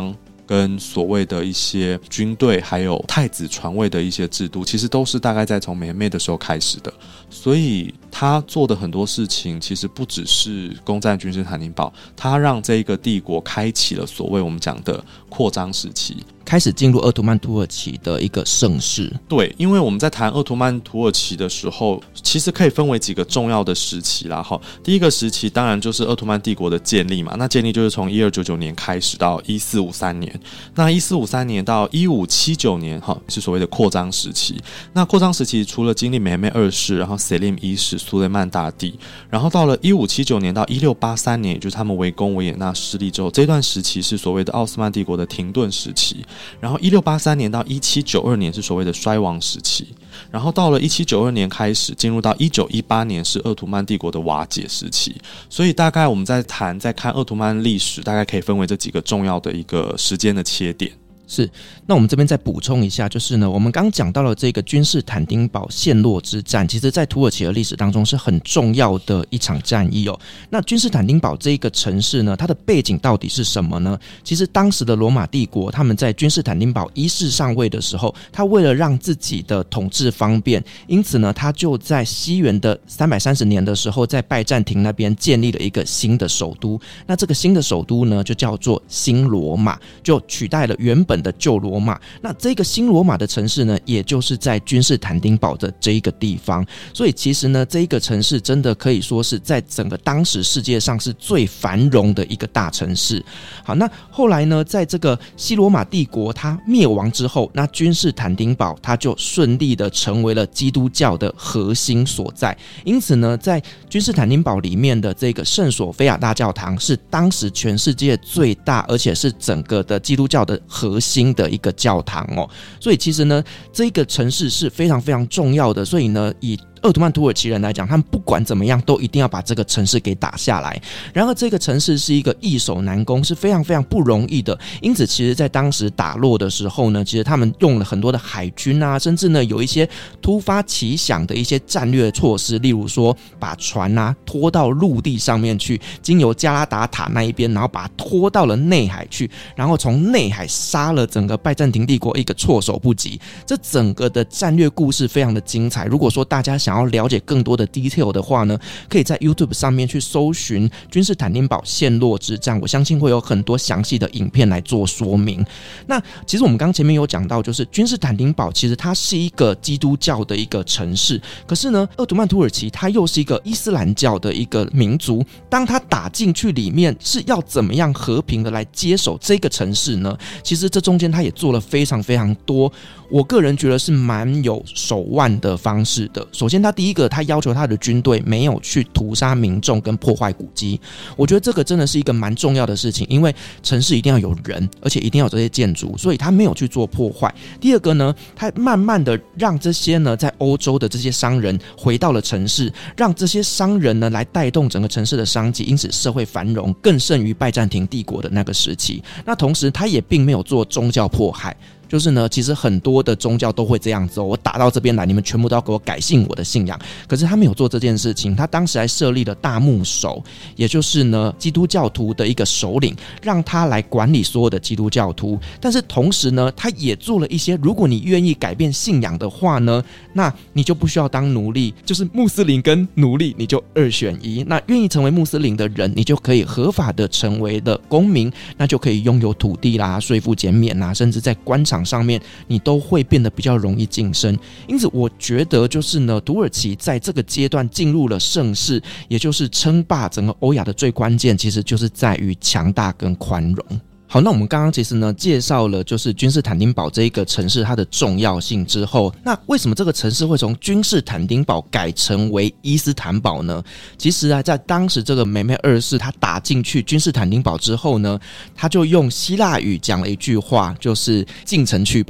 跟所谓的一些军队还有太子传位的一些制度，其实都是大概在从梅梅的时候开始的。所以他做的很多事情其实不只是攻占君士坦丁堡，他让这个帝国开启了所谓我们讲的扩张时期， 开始进入鄂图曼土耳其的一个盛世。 对，因为我们在谈鄂图曼土耳其的时候，其实可以分为几个重要的时期啦。第一个时期当然就是鄂图曼帝国的建立嘛，那建立就是从1299年开始到1453年，那1453年到1579年是所谓的扩张时期。那扩张时期除了经历梅梅二世，然后 Selim 一世、苏雷曼大帝，然后到了1579年到1683年，也就是他们围攻维也纳失利之后，这段时期是所谓的奥斯曼帝国的停顿时期。然后1683年到1792年是所谓的衰亡时期，然后到了1792年开始进入到1918年是鄂图曼帝国的瓦解时期。所以大概我们在看鄂图曼历史，大概可以分为这几个重要的一个时间的切点。 是，那我们这边再补充一下，就是呢，我们刚讲到了这个君士坦丁堡陷落之战，其实在土耳其的历史当中是很重要的一场战役哦。那君士坦丁堡这个城市呢，它的背景到底是什么呢？其实当时的罗马帝国，他们在君士坦丁堡一世上位的时候，他为了让自己的统治方便，因此呢，他就在西元的330年的时候，在拜占庭那边建立了一个新的首都。那这个新的首都呢，就叫做新罗马，就取代了原本的旧罗马。那这个新罗马的城市呢，也就是在君士坦丁堡的这一个地方。所以其实呢，这一个城市真的可以说是在整个当时世界上是最繁荣的一个大城市。好，那后来呢，在这个西罗马帝国它灭亡之后，那君士坦丁堡它就顺利的成为了基督教的核心所在。因此呢，在君士坦丁堡里面的这个圣索菲亚大教堂是当时全世界最大，而且是整个的基督教的核心的一个教堂哦。所以其实呢，这个城市是非常非常重要的。所以呢，以鄂图曼土耳其人来讲，他们不管怎么样都一定要把这个城市给打下来。然而这个城市是一个易守难攻，是非常非常不容易的。因此其实在当时打落的时候呢，其实他们用了很多的海军啊，甚至呢有一些突发奇想的一些战略措施，例如说把船啊拖到陆地上面去，经由加拉达塔那一边，然后把它拖到了内海去，然后从内海杀了整个拜占庭帝国一个措手不及。这整个的战略故事非常的精彩。如果说大家想要了解更多的 detail 的话呢，可以在 YouTube 上面去搜寻君士坦丁堡陷落之战，我相信会有很多详细的影片来做说明。那其实我们刚前面有讲到，就是君士坦丁堡其实它是一个基督教的一个城市，可是呢，鄂图曼土耳其它又是一个伊斯兰教的一个民族。当它打进去里面，是要怎么样和平的来接手这个城市呢？其实这中间它也做了非常非常多，我个人觉得是蛮有手腕的方式的。首先他第一个，他要求他的军队没有去屠杀民众跟破坏古迹，我觉得这个真的是一个蛮重要的事情，因为城市一定要有人，而且一定要有这些建筑，所以他没有去做破坏。第二个呢，他慢慢的让这些呢在欧洲的这些商人回到了城市，让这些商人呢来带动整个城市的商机，因此社会繁荣更胜于拜占庭帝国的那个时期。那同时他也并没有做宗教迫害，就是呢，其实很多的宗教都会这样子哦，我打到这边来，你们全部都要给我改信我的信仰。可是他没有做这件事情，他当时还设立了大牧首，也就是呢基督教徒的一个首领，让他来管理所有的基督教徒。但是同时呢，他也做了一些，如果你愿意改变信仰的话呢，那你就不需要当奴隶，就是穆斯林跟奴隶你就2选1。那愿意成为穆斯林的人，你就可以合法的成为了公民，那就可以拥有土地啦、税负减免啦，甚至在官场上面你都会变得比较容易晋升。因此我觉得就是呢，土耳其在这个阶段进入了盛世，也就是称霸整个欧亚的最关键其实就是在于强大跟宽容。好，那我们刚刚其实呢介绍了就是君士坦丁堡这一个城市它的重要性之后，那为什么这个城市会从君士坦丁堡改成为伊斯坦堡呢？其实啊，在当时这个梅梅二世他打进去君士坦丁堡之后呢，他就用希腊语讲了一句话，就是进城去吧。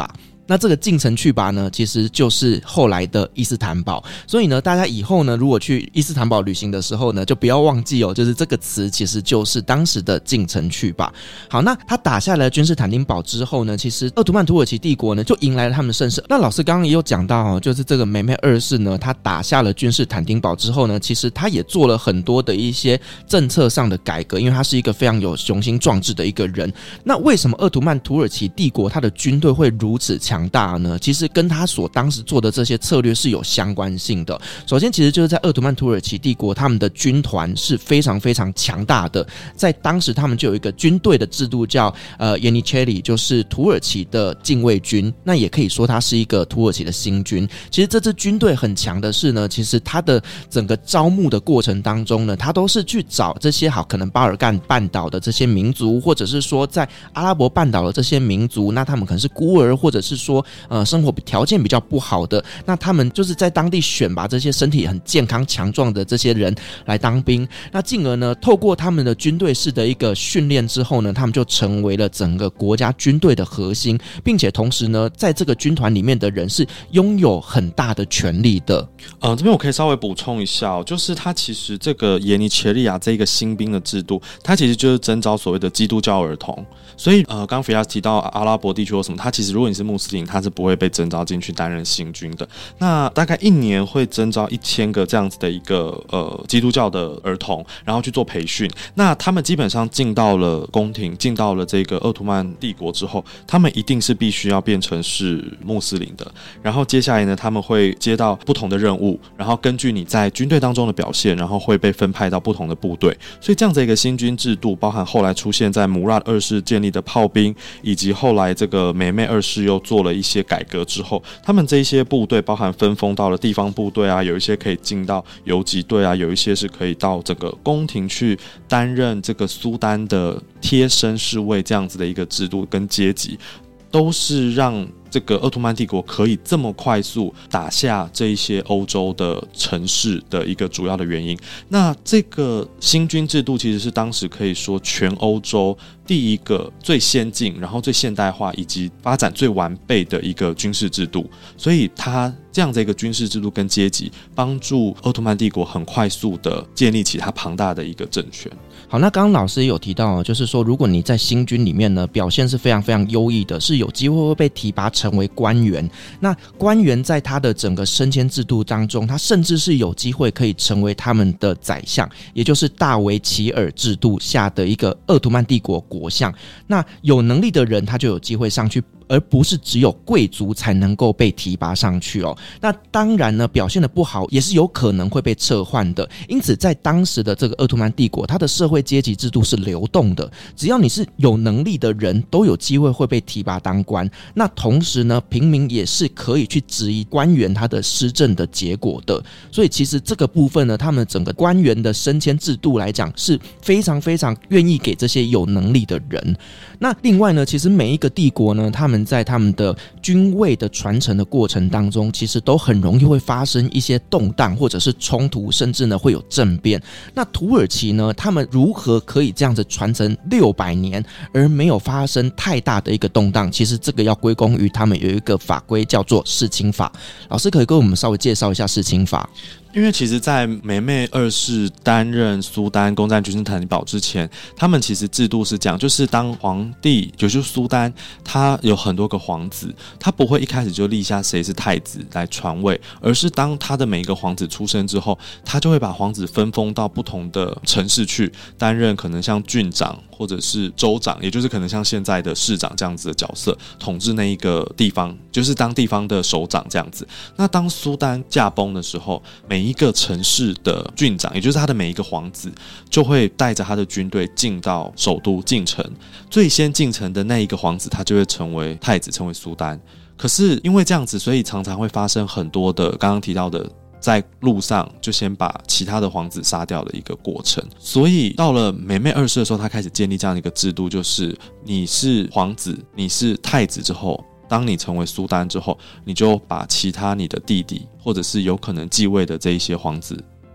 那这个进城去吧呢，其实就是后来的伊斯坦堡。所以呢，大家以后呢，如果去伊斯坦堡旅行的时候呢，就不要忘记就是这个词其实就是当时的进城去吧。好，那他打下了君士坦丁堡之后呢，其实鄂图曼土耳其帝国呢就迎来了他们的盛世。那老师刚刚也有讲到就是这个梅梅二世呢，他打下了君士坦丁堡之后呢，其实他也做了很多的一些政策上的改革，因为他是一个非常有雄心壮志的一个人。那为什么鄂图曼土耳其帝国他的军队会如此强大呢？其实跟他所当时做的这些策略是有相关性的。首先其实就是在鄂图曼土耳其帝国他们的军团是非常非常强大的，在当时他们就有一个军队的制度叫Yeniçeri， 就是土耳其的禁卫军，那也可以说它是一个土耳其的新军。其实这支军队很强的是呢，其实它的整个招募的过程当中呢，它都是去找这些可能巴尔干半岛的这些民族，或者是说在阿拉伯半岛的这些民族，那他们可能是孤儿，或者是说生活条件比较不好的，那他们就是在当地选拔这些身体很健康强壮的这些人来当兵，那进而呢透过他们的军队式的一个训练之后呢，他们就成为了整个国家军队的核心，并且同时呢在这个军团里面的人是拥有很大的权力的。 这边我可以稍微补充一下就是他其实这个耶尼切利亚这个新兵的制度，他其实就是征召所谓的基督教儿童。所以刚刚菲亚斯提到阿拉伯地区或什么，他其实如果你是穆斯林，他是不会被征召进去担任新军的。那大概1年会征召1000个这样子的一个基督教的儿童，然后去做培训。那他们基本上进到了宫廷，进到了这个鄂图曼帝国之后，他们一定是必须要变成是穆斯林的。然后接下来呢，他们会接到不同的任务，然后根据你在军队当中的表现，然后会被分派到不同的部队。所以这样子一个新军制度，包含后来出现在穆拉德2世建立的炮兵，以及后来这个梅梅2世又做了一些改革之后，他们这一些部队包含分封到了地方部队啊，有一些可以进到游击队啊，有一些是可以到这个宫廷去担任这个苏丹的贴身侍卫，这样子的一个制度跟阶级，都是让这个鄂图曼帝国可以这么快速打下这一些欧洲的城市的一个主要的原因。那这个新军制度其实是当时可以说全欧洲第一个最先进，然后最现代化以及发展最完备的一个军事制度，所以它这样的一个军事制度跟阶级帮助鄂图曼帝国很快速的建立起它庞大的一个政权。 好，那刚刚老师有提到就是说如果你在新军里面呢表现是非常非常优异的，是有机会会被提拔成为官员。那官员在他的整个升迁制度当中，他甚至是有机会可以成为他们的宰相，也就是大维齐尔制度下的一个鄂图曼帝国国相。那有能力的人他就有机会上去，而不是只有贵族才能够被提拔上去哦。那当然呢，表现得不好也是有可能会被撤换的。因此在当时的这个鄂图曼帝国，它的社会阶级制度是流动的，只要你是有能力的人都有机会会被提拔当官。那同时呢，平民也是可以去质疑官员他的施政的结果的。所以其实这个部分呢，他们整个官员的升迁制度来讲是非常非常愿意给这些有能力的人。那另外呢，其实每一个帝国呢，他们在他们的军位的传承的过程当中，其实都很容易会发生一些动荡或者是冲突，甚至呢会有政变。那土耳其呢，他们如何可以这样子传承600年而没有发生太大的一个动荡？其实这个要归功于他们有一个法规叫做世卿法。老师可以跟我们稍微介绍一下世卿法？ 因为其实在梅梅2世担任苏丹攻占君士坦丁堡之前，他们其实制度是这样，就是当皇帝就是苏丹，他有很多个皇子，他不会一开始就立下谁是太子来传位，而是当他的每一个皇子出生之后，他就会把皇子分封到不同的城市去担任可能像郡长或者是州长，也就是可能像现在的市长这样子的角色，统治那一个地方，就是当地方的首长这样子。那当苏丹驾崩的时候，每一个城市的郡长，也就是他的每一个皇子，就会带着他的军队进到首都进城，最先进城的那一个皇子他就会成为太子，成为苏丹。可是因为这样子，所以常常会发生很多的刚刚提到的在路上就先把其他的皇子杀掉的一个过程。所以到了梅梅2世的时候，他开始建立这样的一个制度，就是你是皇子，你是太子之后，当你成为苏丹之后，你就把其他你的弟弟或者是有可能继位的这一些皇子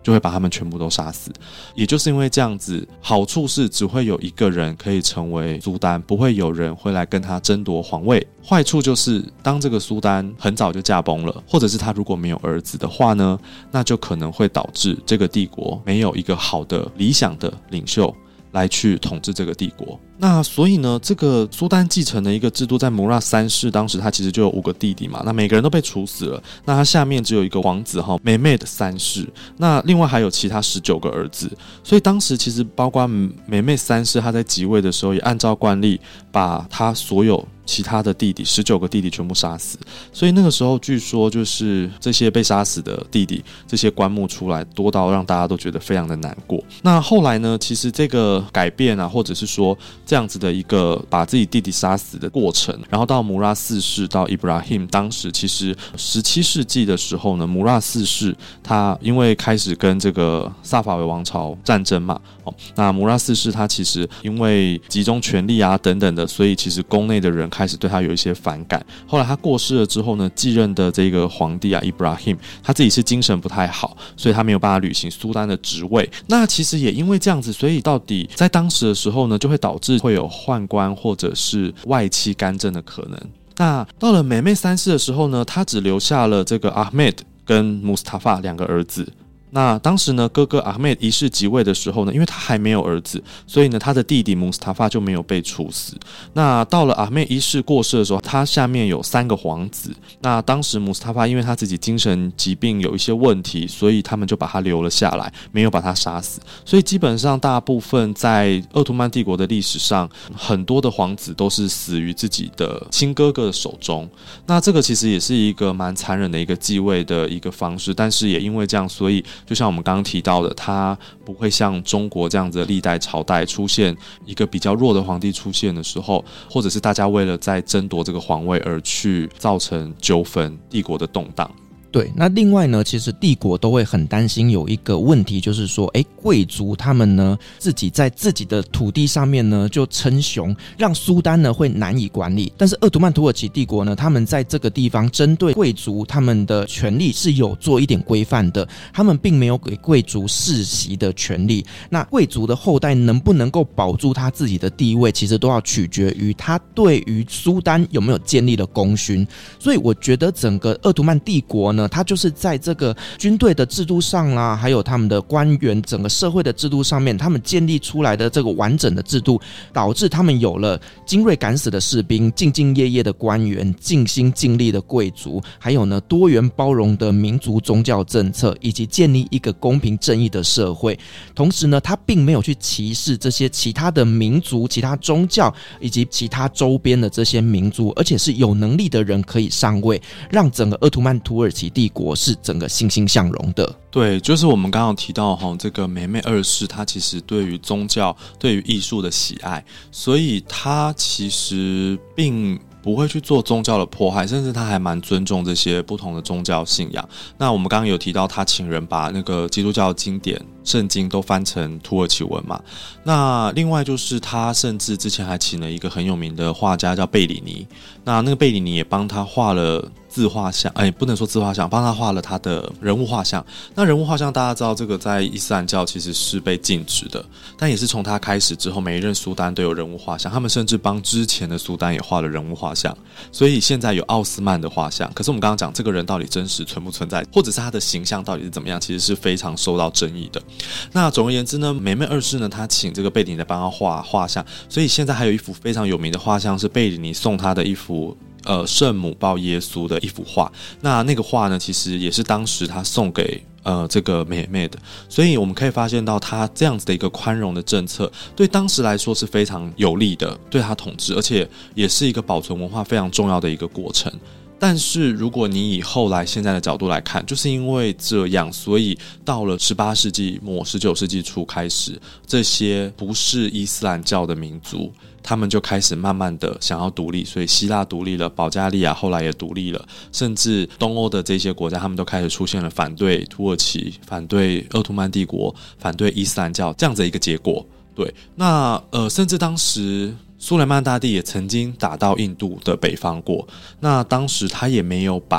就会把他们全部都杀死。也就是因为这样子，好处是只会有一个人可以成为苏丹，不会有人会来跟他争夺皇位。坏处就是当这个苏丹很早就驾崩了，或者是他如果没有儿子的话呢，那就可能会导致这个帝国没有一个好的理想的领袖来去统治这个帝国。那所以呢，这个苏丹继承的一个制度，在穆拉三世当时他其实就有5个弟弟嘛，那每个人都被处死了，那他下面只有一个王子美妹的三世，那另外还有其他19个儿子。所以当时其实包括妹妹三世他在即位的时候，也按照惯例把他所有其他的弟弟19个弟弟全部杀死。所以那个时候据说就是这些被杀死的弟弟，这些棺木出来多到让大家都觉得非常的难过。那后来呢，其实这个改变啊，或者是说这样子的一个把自己弟弟杀死的过程，然后到穆拉4世到 Ibrahim， 当时其实17世纪的时候呢，穆拉4世他因为开始跟这个萨法维王朝战争嘛，那穆拉4世他其实因为集中权力啊等等的，所以其实宫内的人开始对他有一些反感。后来他过世了之后呢，继任的这个皇帝啊 Ibrahim， 他自己是精神不太好，所以他没有办法履行苏丹的职位。那其实也因为这样子，所以到底在当时的时候呢，就会导致会有宦官或者是外戚干政的可能。那到了妹妹三世的时候呢，他只留下了这个 Ahmed 跟 Mustafa 2个儿子。那当时呢，哥哥 Ahmed 一世即位的时候呢，因为他还没有儿子，所以呢，他的弟弟 Mustafa 就没有被处死。那到了 Ahmed 一世过世的时候，他下面有3个皇子。那当时 Mustafa 因为他自己精神疾病有一些问题，所以他们就把他留了下来，没有把他杀死。所以基本上大部分在鄂图曼帝国的历史上，很多的皇子都是死于自己的亲哥哥的手中。那这个其实也是一个蛮残忍的一个继位的一个方式，但是也因为这样，所以就像我们刚刚提到的，他不会像中国这样子的历代朝代出现一个比较弱的皇帝出现的时候，或者是大家为了在争夺这个皇位而去造成纠纷、帝国的动荡。 对，那另外呢，其实帝国都会很担心有一个问题，就是说，贵族他们呢自己在自己的土地上面呢就称雄，让苏丹呢会难以管理。但是鄂图曼土耳其帝国呢，他们在这个地方针对贵族他们的权利是有做一点规范的，他们并没有给贵族世袭的权利。那贵族的后代能不能够保住他自己的地位，其实都要取决于他对于苏丹有没有建立了功勋。所以我觉得整个鄂图曼帝国呢，他就是在这个军队的制度上啦，还有他们的官员整个社会的制度上面，他们建立出来的这个完整的制度，导致他们有了精锐敢死的士兵、兢兢业业的官员、尽心尽力的贵族，还有呢多元包容的民族宗教政策，以及建立一个公平正义的社会。同时呢，他并没有去歧视这些其他的民族、其他宗教以及其他周边的这些民族，而且是有能力的人可以上位，让整个鄂图曼土耳其帝国是整个欣欣向荣的。 对，就是我们刚刚提到这个梅妹二世，他其实对于宗教、对于艺术的喜爱，所以他其实并不会去做宗教的迫害，甚至他还蛮尊重这些不同的宗教信仰。那我们刚刚有提到他请人把那个基督教的经典圣经都翻成土耳其文嘛，那另外就是他甚至之前还请了一个很有名的画家叫贝里尼，那个贝里尼也帮他画了自画像，不能说自画像，帮他画了他的人物画像。那人物画像大家知道，这个在伊斯兰教其实是被禁止的，但也是从他开始之后，每一任苏丹都有人物画像，他们甚至帮之前的苏丹也画了人物画像，所以现在有奥斯曼的画像。可是我们刚刚讲这个人到底真实存不存在，或者是他的形象到底是怎么样，其实是非常受到争议的。那总而言之呢，梅妹二世呢，他请这个贝里尼来帮他画画像，所以现在还有一幅非常有名的画像是贝里尼送他的一幅圣母抱耶稣的一幅画。那个画呢，其实也是当时他送给这个梅妹的。所以我们可以发现到他这样子的一个宽容的政策，对当时来说是非常有利的，对他统治，而且也是一个保存文化非常重要的一个过程。但是如果你以后来现在的角度来看，就是因为这样，所以到了18世纪末19世纪初开始，这些不是伊斯兰教的民族他们就开始慢慢的想要独立，所以希腊独立了，保加利亚后来也独立了，甚至东欧的这些国家他们都开始出现了反对土耳其、反对鄂图曼帝国、反对伊斯兰教这样子的一个结果。对，那甚至当时苏莱曼大帝也曾经打到印度的北方过，那当时他也没有把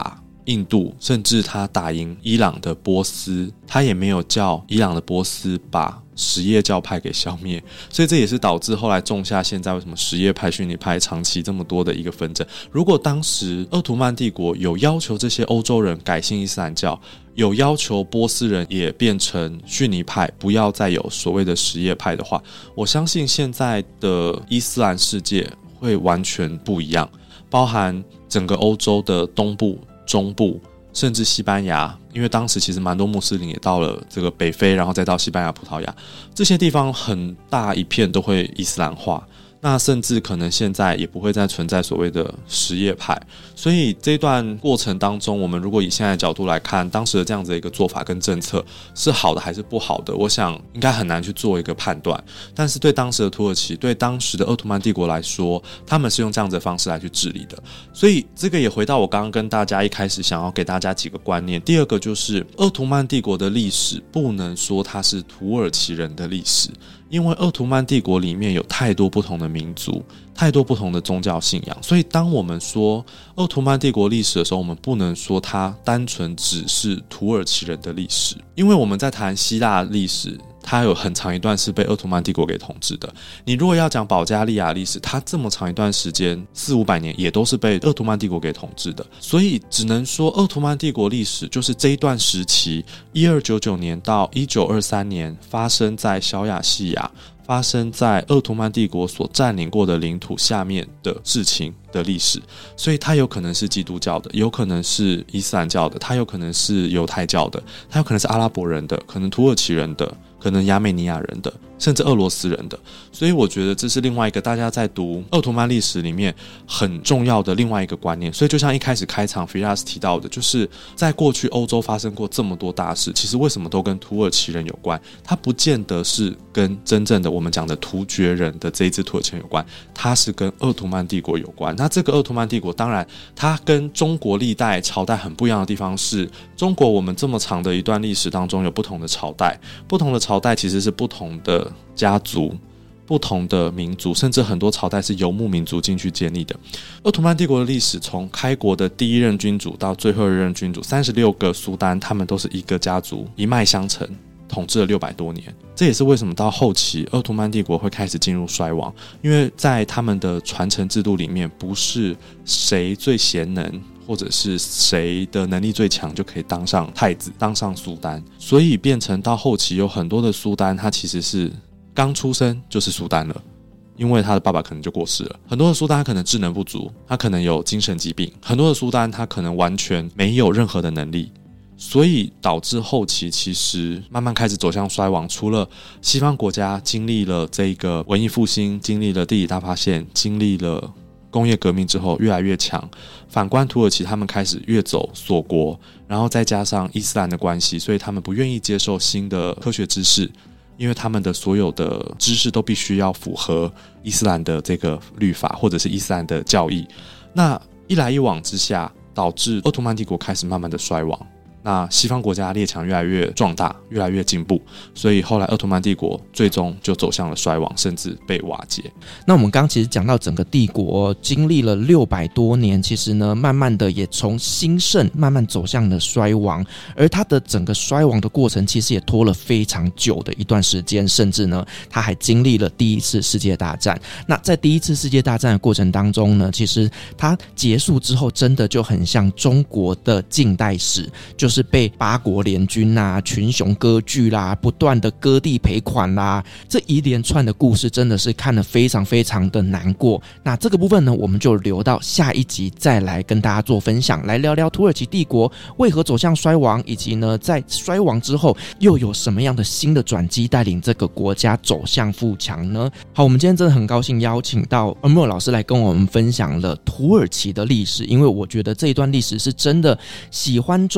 印度，甚至他打赢伊朗的波斯，他也没有叫伊朗的波斯把什叶教派给消灭，所以这也是导致后来种下现在为什么什叶派、逊尼派长期这么多的一个纷争。如果当时鄂图曼帝国有要求这些欧洲人改信伊斯兰教，有要求波斯人也变成逊尼派，不要再有所谓的什叶派的话，我相信现在的伊斯兰世界会完全不一样，包含整个欧洲的东部、中部，甚至西班牙，因为当时其实蛮多穆斯林也到了这个北非，然后再到西班牙、葡萄牙，这些地方很大一片都会伊斯兰化，那甚至可能现在也不会再存在所谓的什叶派。所以这段过程当中，我们如果以现在的角度来看，当时的这样子的一个做法跟政策是好的还是不好的，我想应该很难去做一个判断。但是对当时的土耳其，对当时的鄂图曼帝国来说，他们是用这样子的方式来去治理的。所以这个也回到我刚刚跟大家一开始想要给大家几个观念。第二个就是鄂图曼帝国的历史不能说它是土耳其人的历史，因为鄂图曼帝国里面有太多不同的民族，太多不同的宗教信仰，所以当我们说鄂图曼帝国历史的时候，我们不能说它单纯只是土耳其人的历史，因为我们在谈希腊历史，它有很长一段是被鄂图曼帝国给统治的。你如果要讲保加利亚历史，它这么长一段时间400-500年也都是被鄂图曼帝国给统治的，所以只能说鄂图曼帝国历史就是这一段时期1299年到1923年发生在小亚细亚，发生在鄂图曼帝国所占领过的领土下面的事情的历史。所以它有可能是基督教的，有可能是伊斯兰教的，它有可能是犹太教的，它有可能是阿拉伯人的，可能土耳其人的，可能亚美尼亚人的，甚至俄罗斯人的。所以我觉得这是另外一个大家在读鄂图曼历史里面很重要的另外一个观念。所以就像一开始开场 Firas 提到的，就是在过去欧洲发生过这么多大事，其实为什么都跟土耳其人有关，它不见得是跟真正的我们讲的突厥人的这一支土耳其人有关，它是跟鄂图曼帝国有关。那这个鄂图曼帝国当然它跟中国历代朝代很不一样的地方是，中国我们这么长的一段历史当中有不同的朝代，不同的朝代其实是不同的家族，不同的民族，甚至很多朝代是游牧民族进去建立的。鄂图曼帝国的历史从开国的第一任君主到最后一任君主，36个苏丹，他们都是一个家族一脉相承，统治了600多年。这也是为什么到后期鄂图曼帝国会开始进入衰亡，因为在他们的传承制度里面，不是谁最贤能或者是谁的能力最强就可以当上太子，当上苏丹，所以变成到后期有很多的苏丹他其实是刚出生就是苏丹了，因为他的爸爸可能就过世了。很多的苏丹他可能智能不足，他可能有精神疾病，很多的苏丹他可能完全没有任何的能力，所以导致后期其实慢慢开始走向衰亡。除了西方国家经历了这个文艺复兴，经历了地理大发现，经历了工业革命之后越来越强，反观土耳其他们开始越走锁国，然后再加上伊斯兰的关系，所以他们不愿意接受新的科学知识，因为他们的所有的知识都必须要符合伊斯兰的这个律法或者是伊斯兰的教义。那一来一往之下，导致鄂图曼帝国开始慢慢的衰亡。那西方国家列强越来越壮大，越来越进步，所以后来鄂图曼帝国最终就走向了衰亡，甚至被瓦解。 那我们刚刚其实讲到整个帝国经历了600多年，其实呢慢慢的也从兴盛慢慢走向了衰亡，而它的整个衰亡的过程其实也拖了非常久的一段时间，甚至呢它还经历了第一次世界大战。那在第一次世界大战的过程当中呢，其实它结束之后真的就很像中国的近代史，就是被八国联军啦、群雄割据啦、不断的割地赔款啦，这一连串的故事真的是看得非常非常的难过。那这个部分呢，我们就留到下一集再来跟大家做分享，来聊聊土耳其帝国为何走向衰亡，以及呢在衰亡之后又有什么样的新的转机带领这个国家走向富强呢？好，我们今天真的很高兴邀请到Amir老师来跟我们分享了土耳其的历史，因为我觉得这一段历史是真的喜欢中东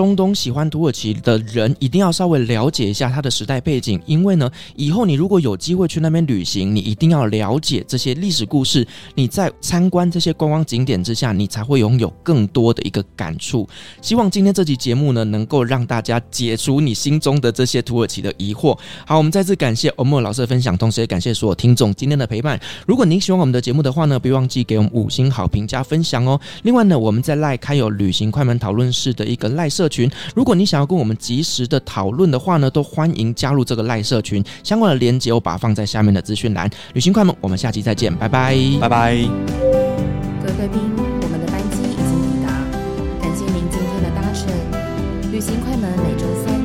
喜欢土耳其的人一定要稍微了解一下它的时代背景，因为呢，以后你如果有机会去那边旅行，你一定要了解这些历史故事，你在参观这些观光景点之下，你才会拥有更多的一个感触。希望今天这期节目呢，能够让大家解除你心中的这些土耳其的疑惑。好，我们再次感谢欧莫老师的分享，同时也感谢所有听众今天的陪伴。如果您喜欢我们的节目的话呢，别忘记给我们5星好评加分享哦。另外呢，我们在 LINE 开有旅行快门讨论室的一个 LINE 社群，如果你想要跟我们及时的讨论的话呢，都欢迎加入这个 LINE 社群，相关的连结我把它放在下面的资讯栏。旅行快门，我们下期再见，拜拜， 拜拜。 各位贵宾，我们的班机已经抵达，感谢您今天的搭乘。旅行快门每周3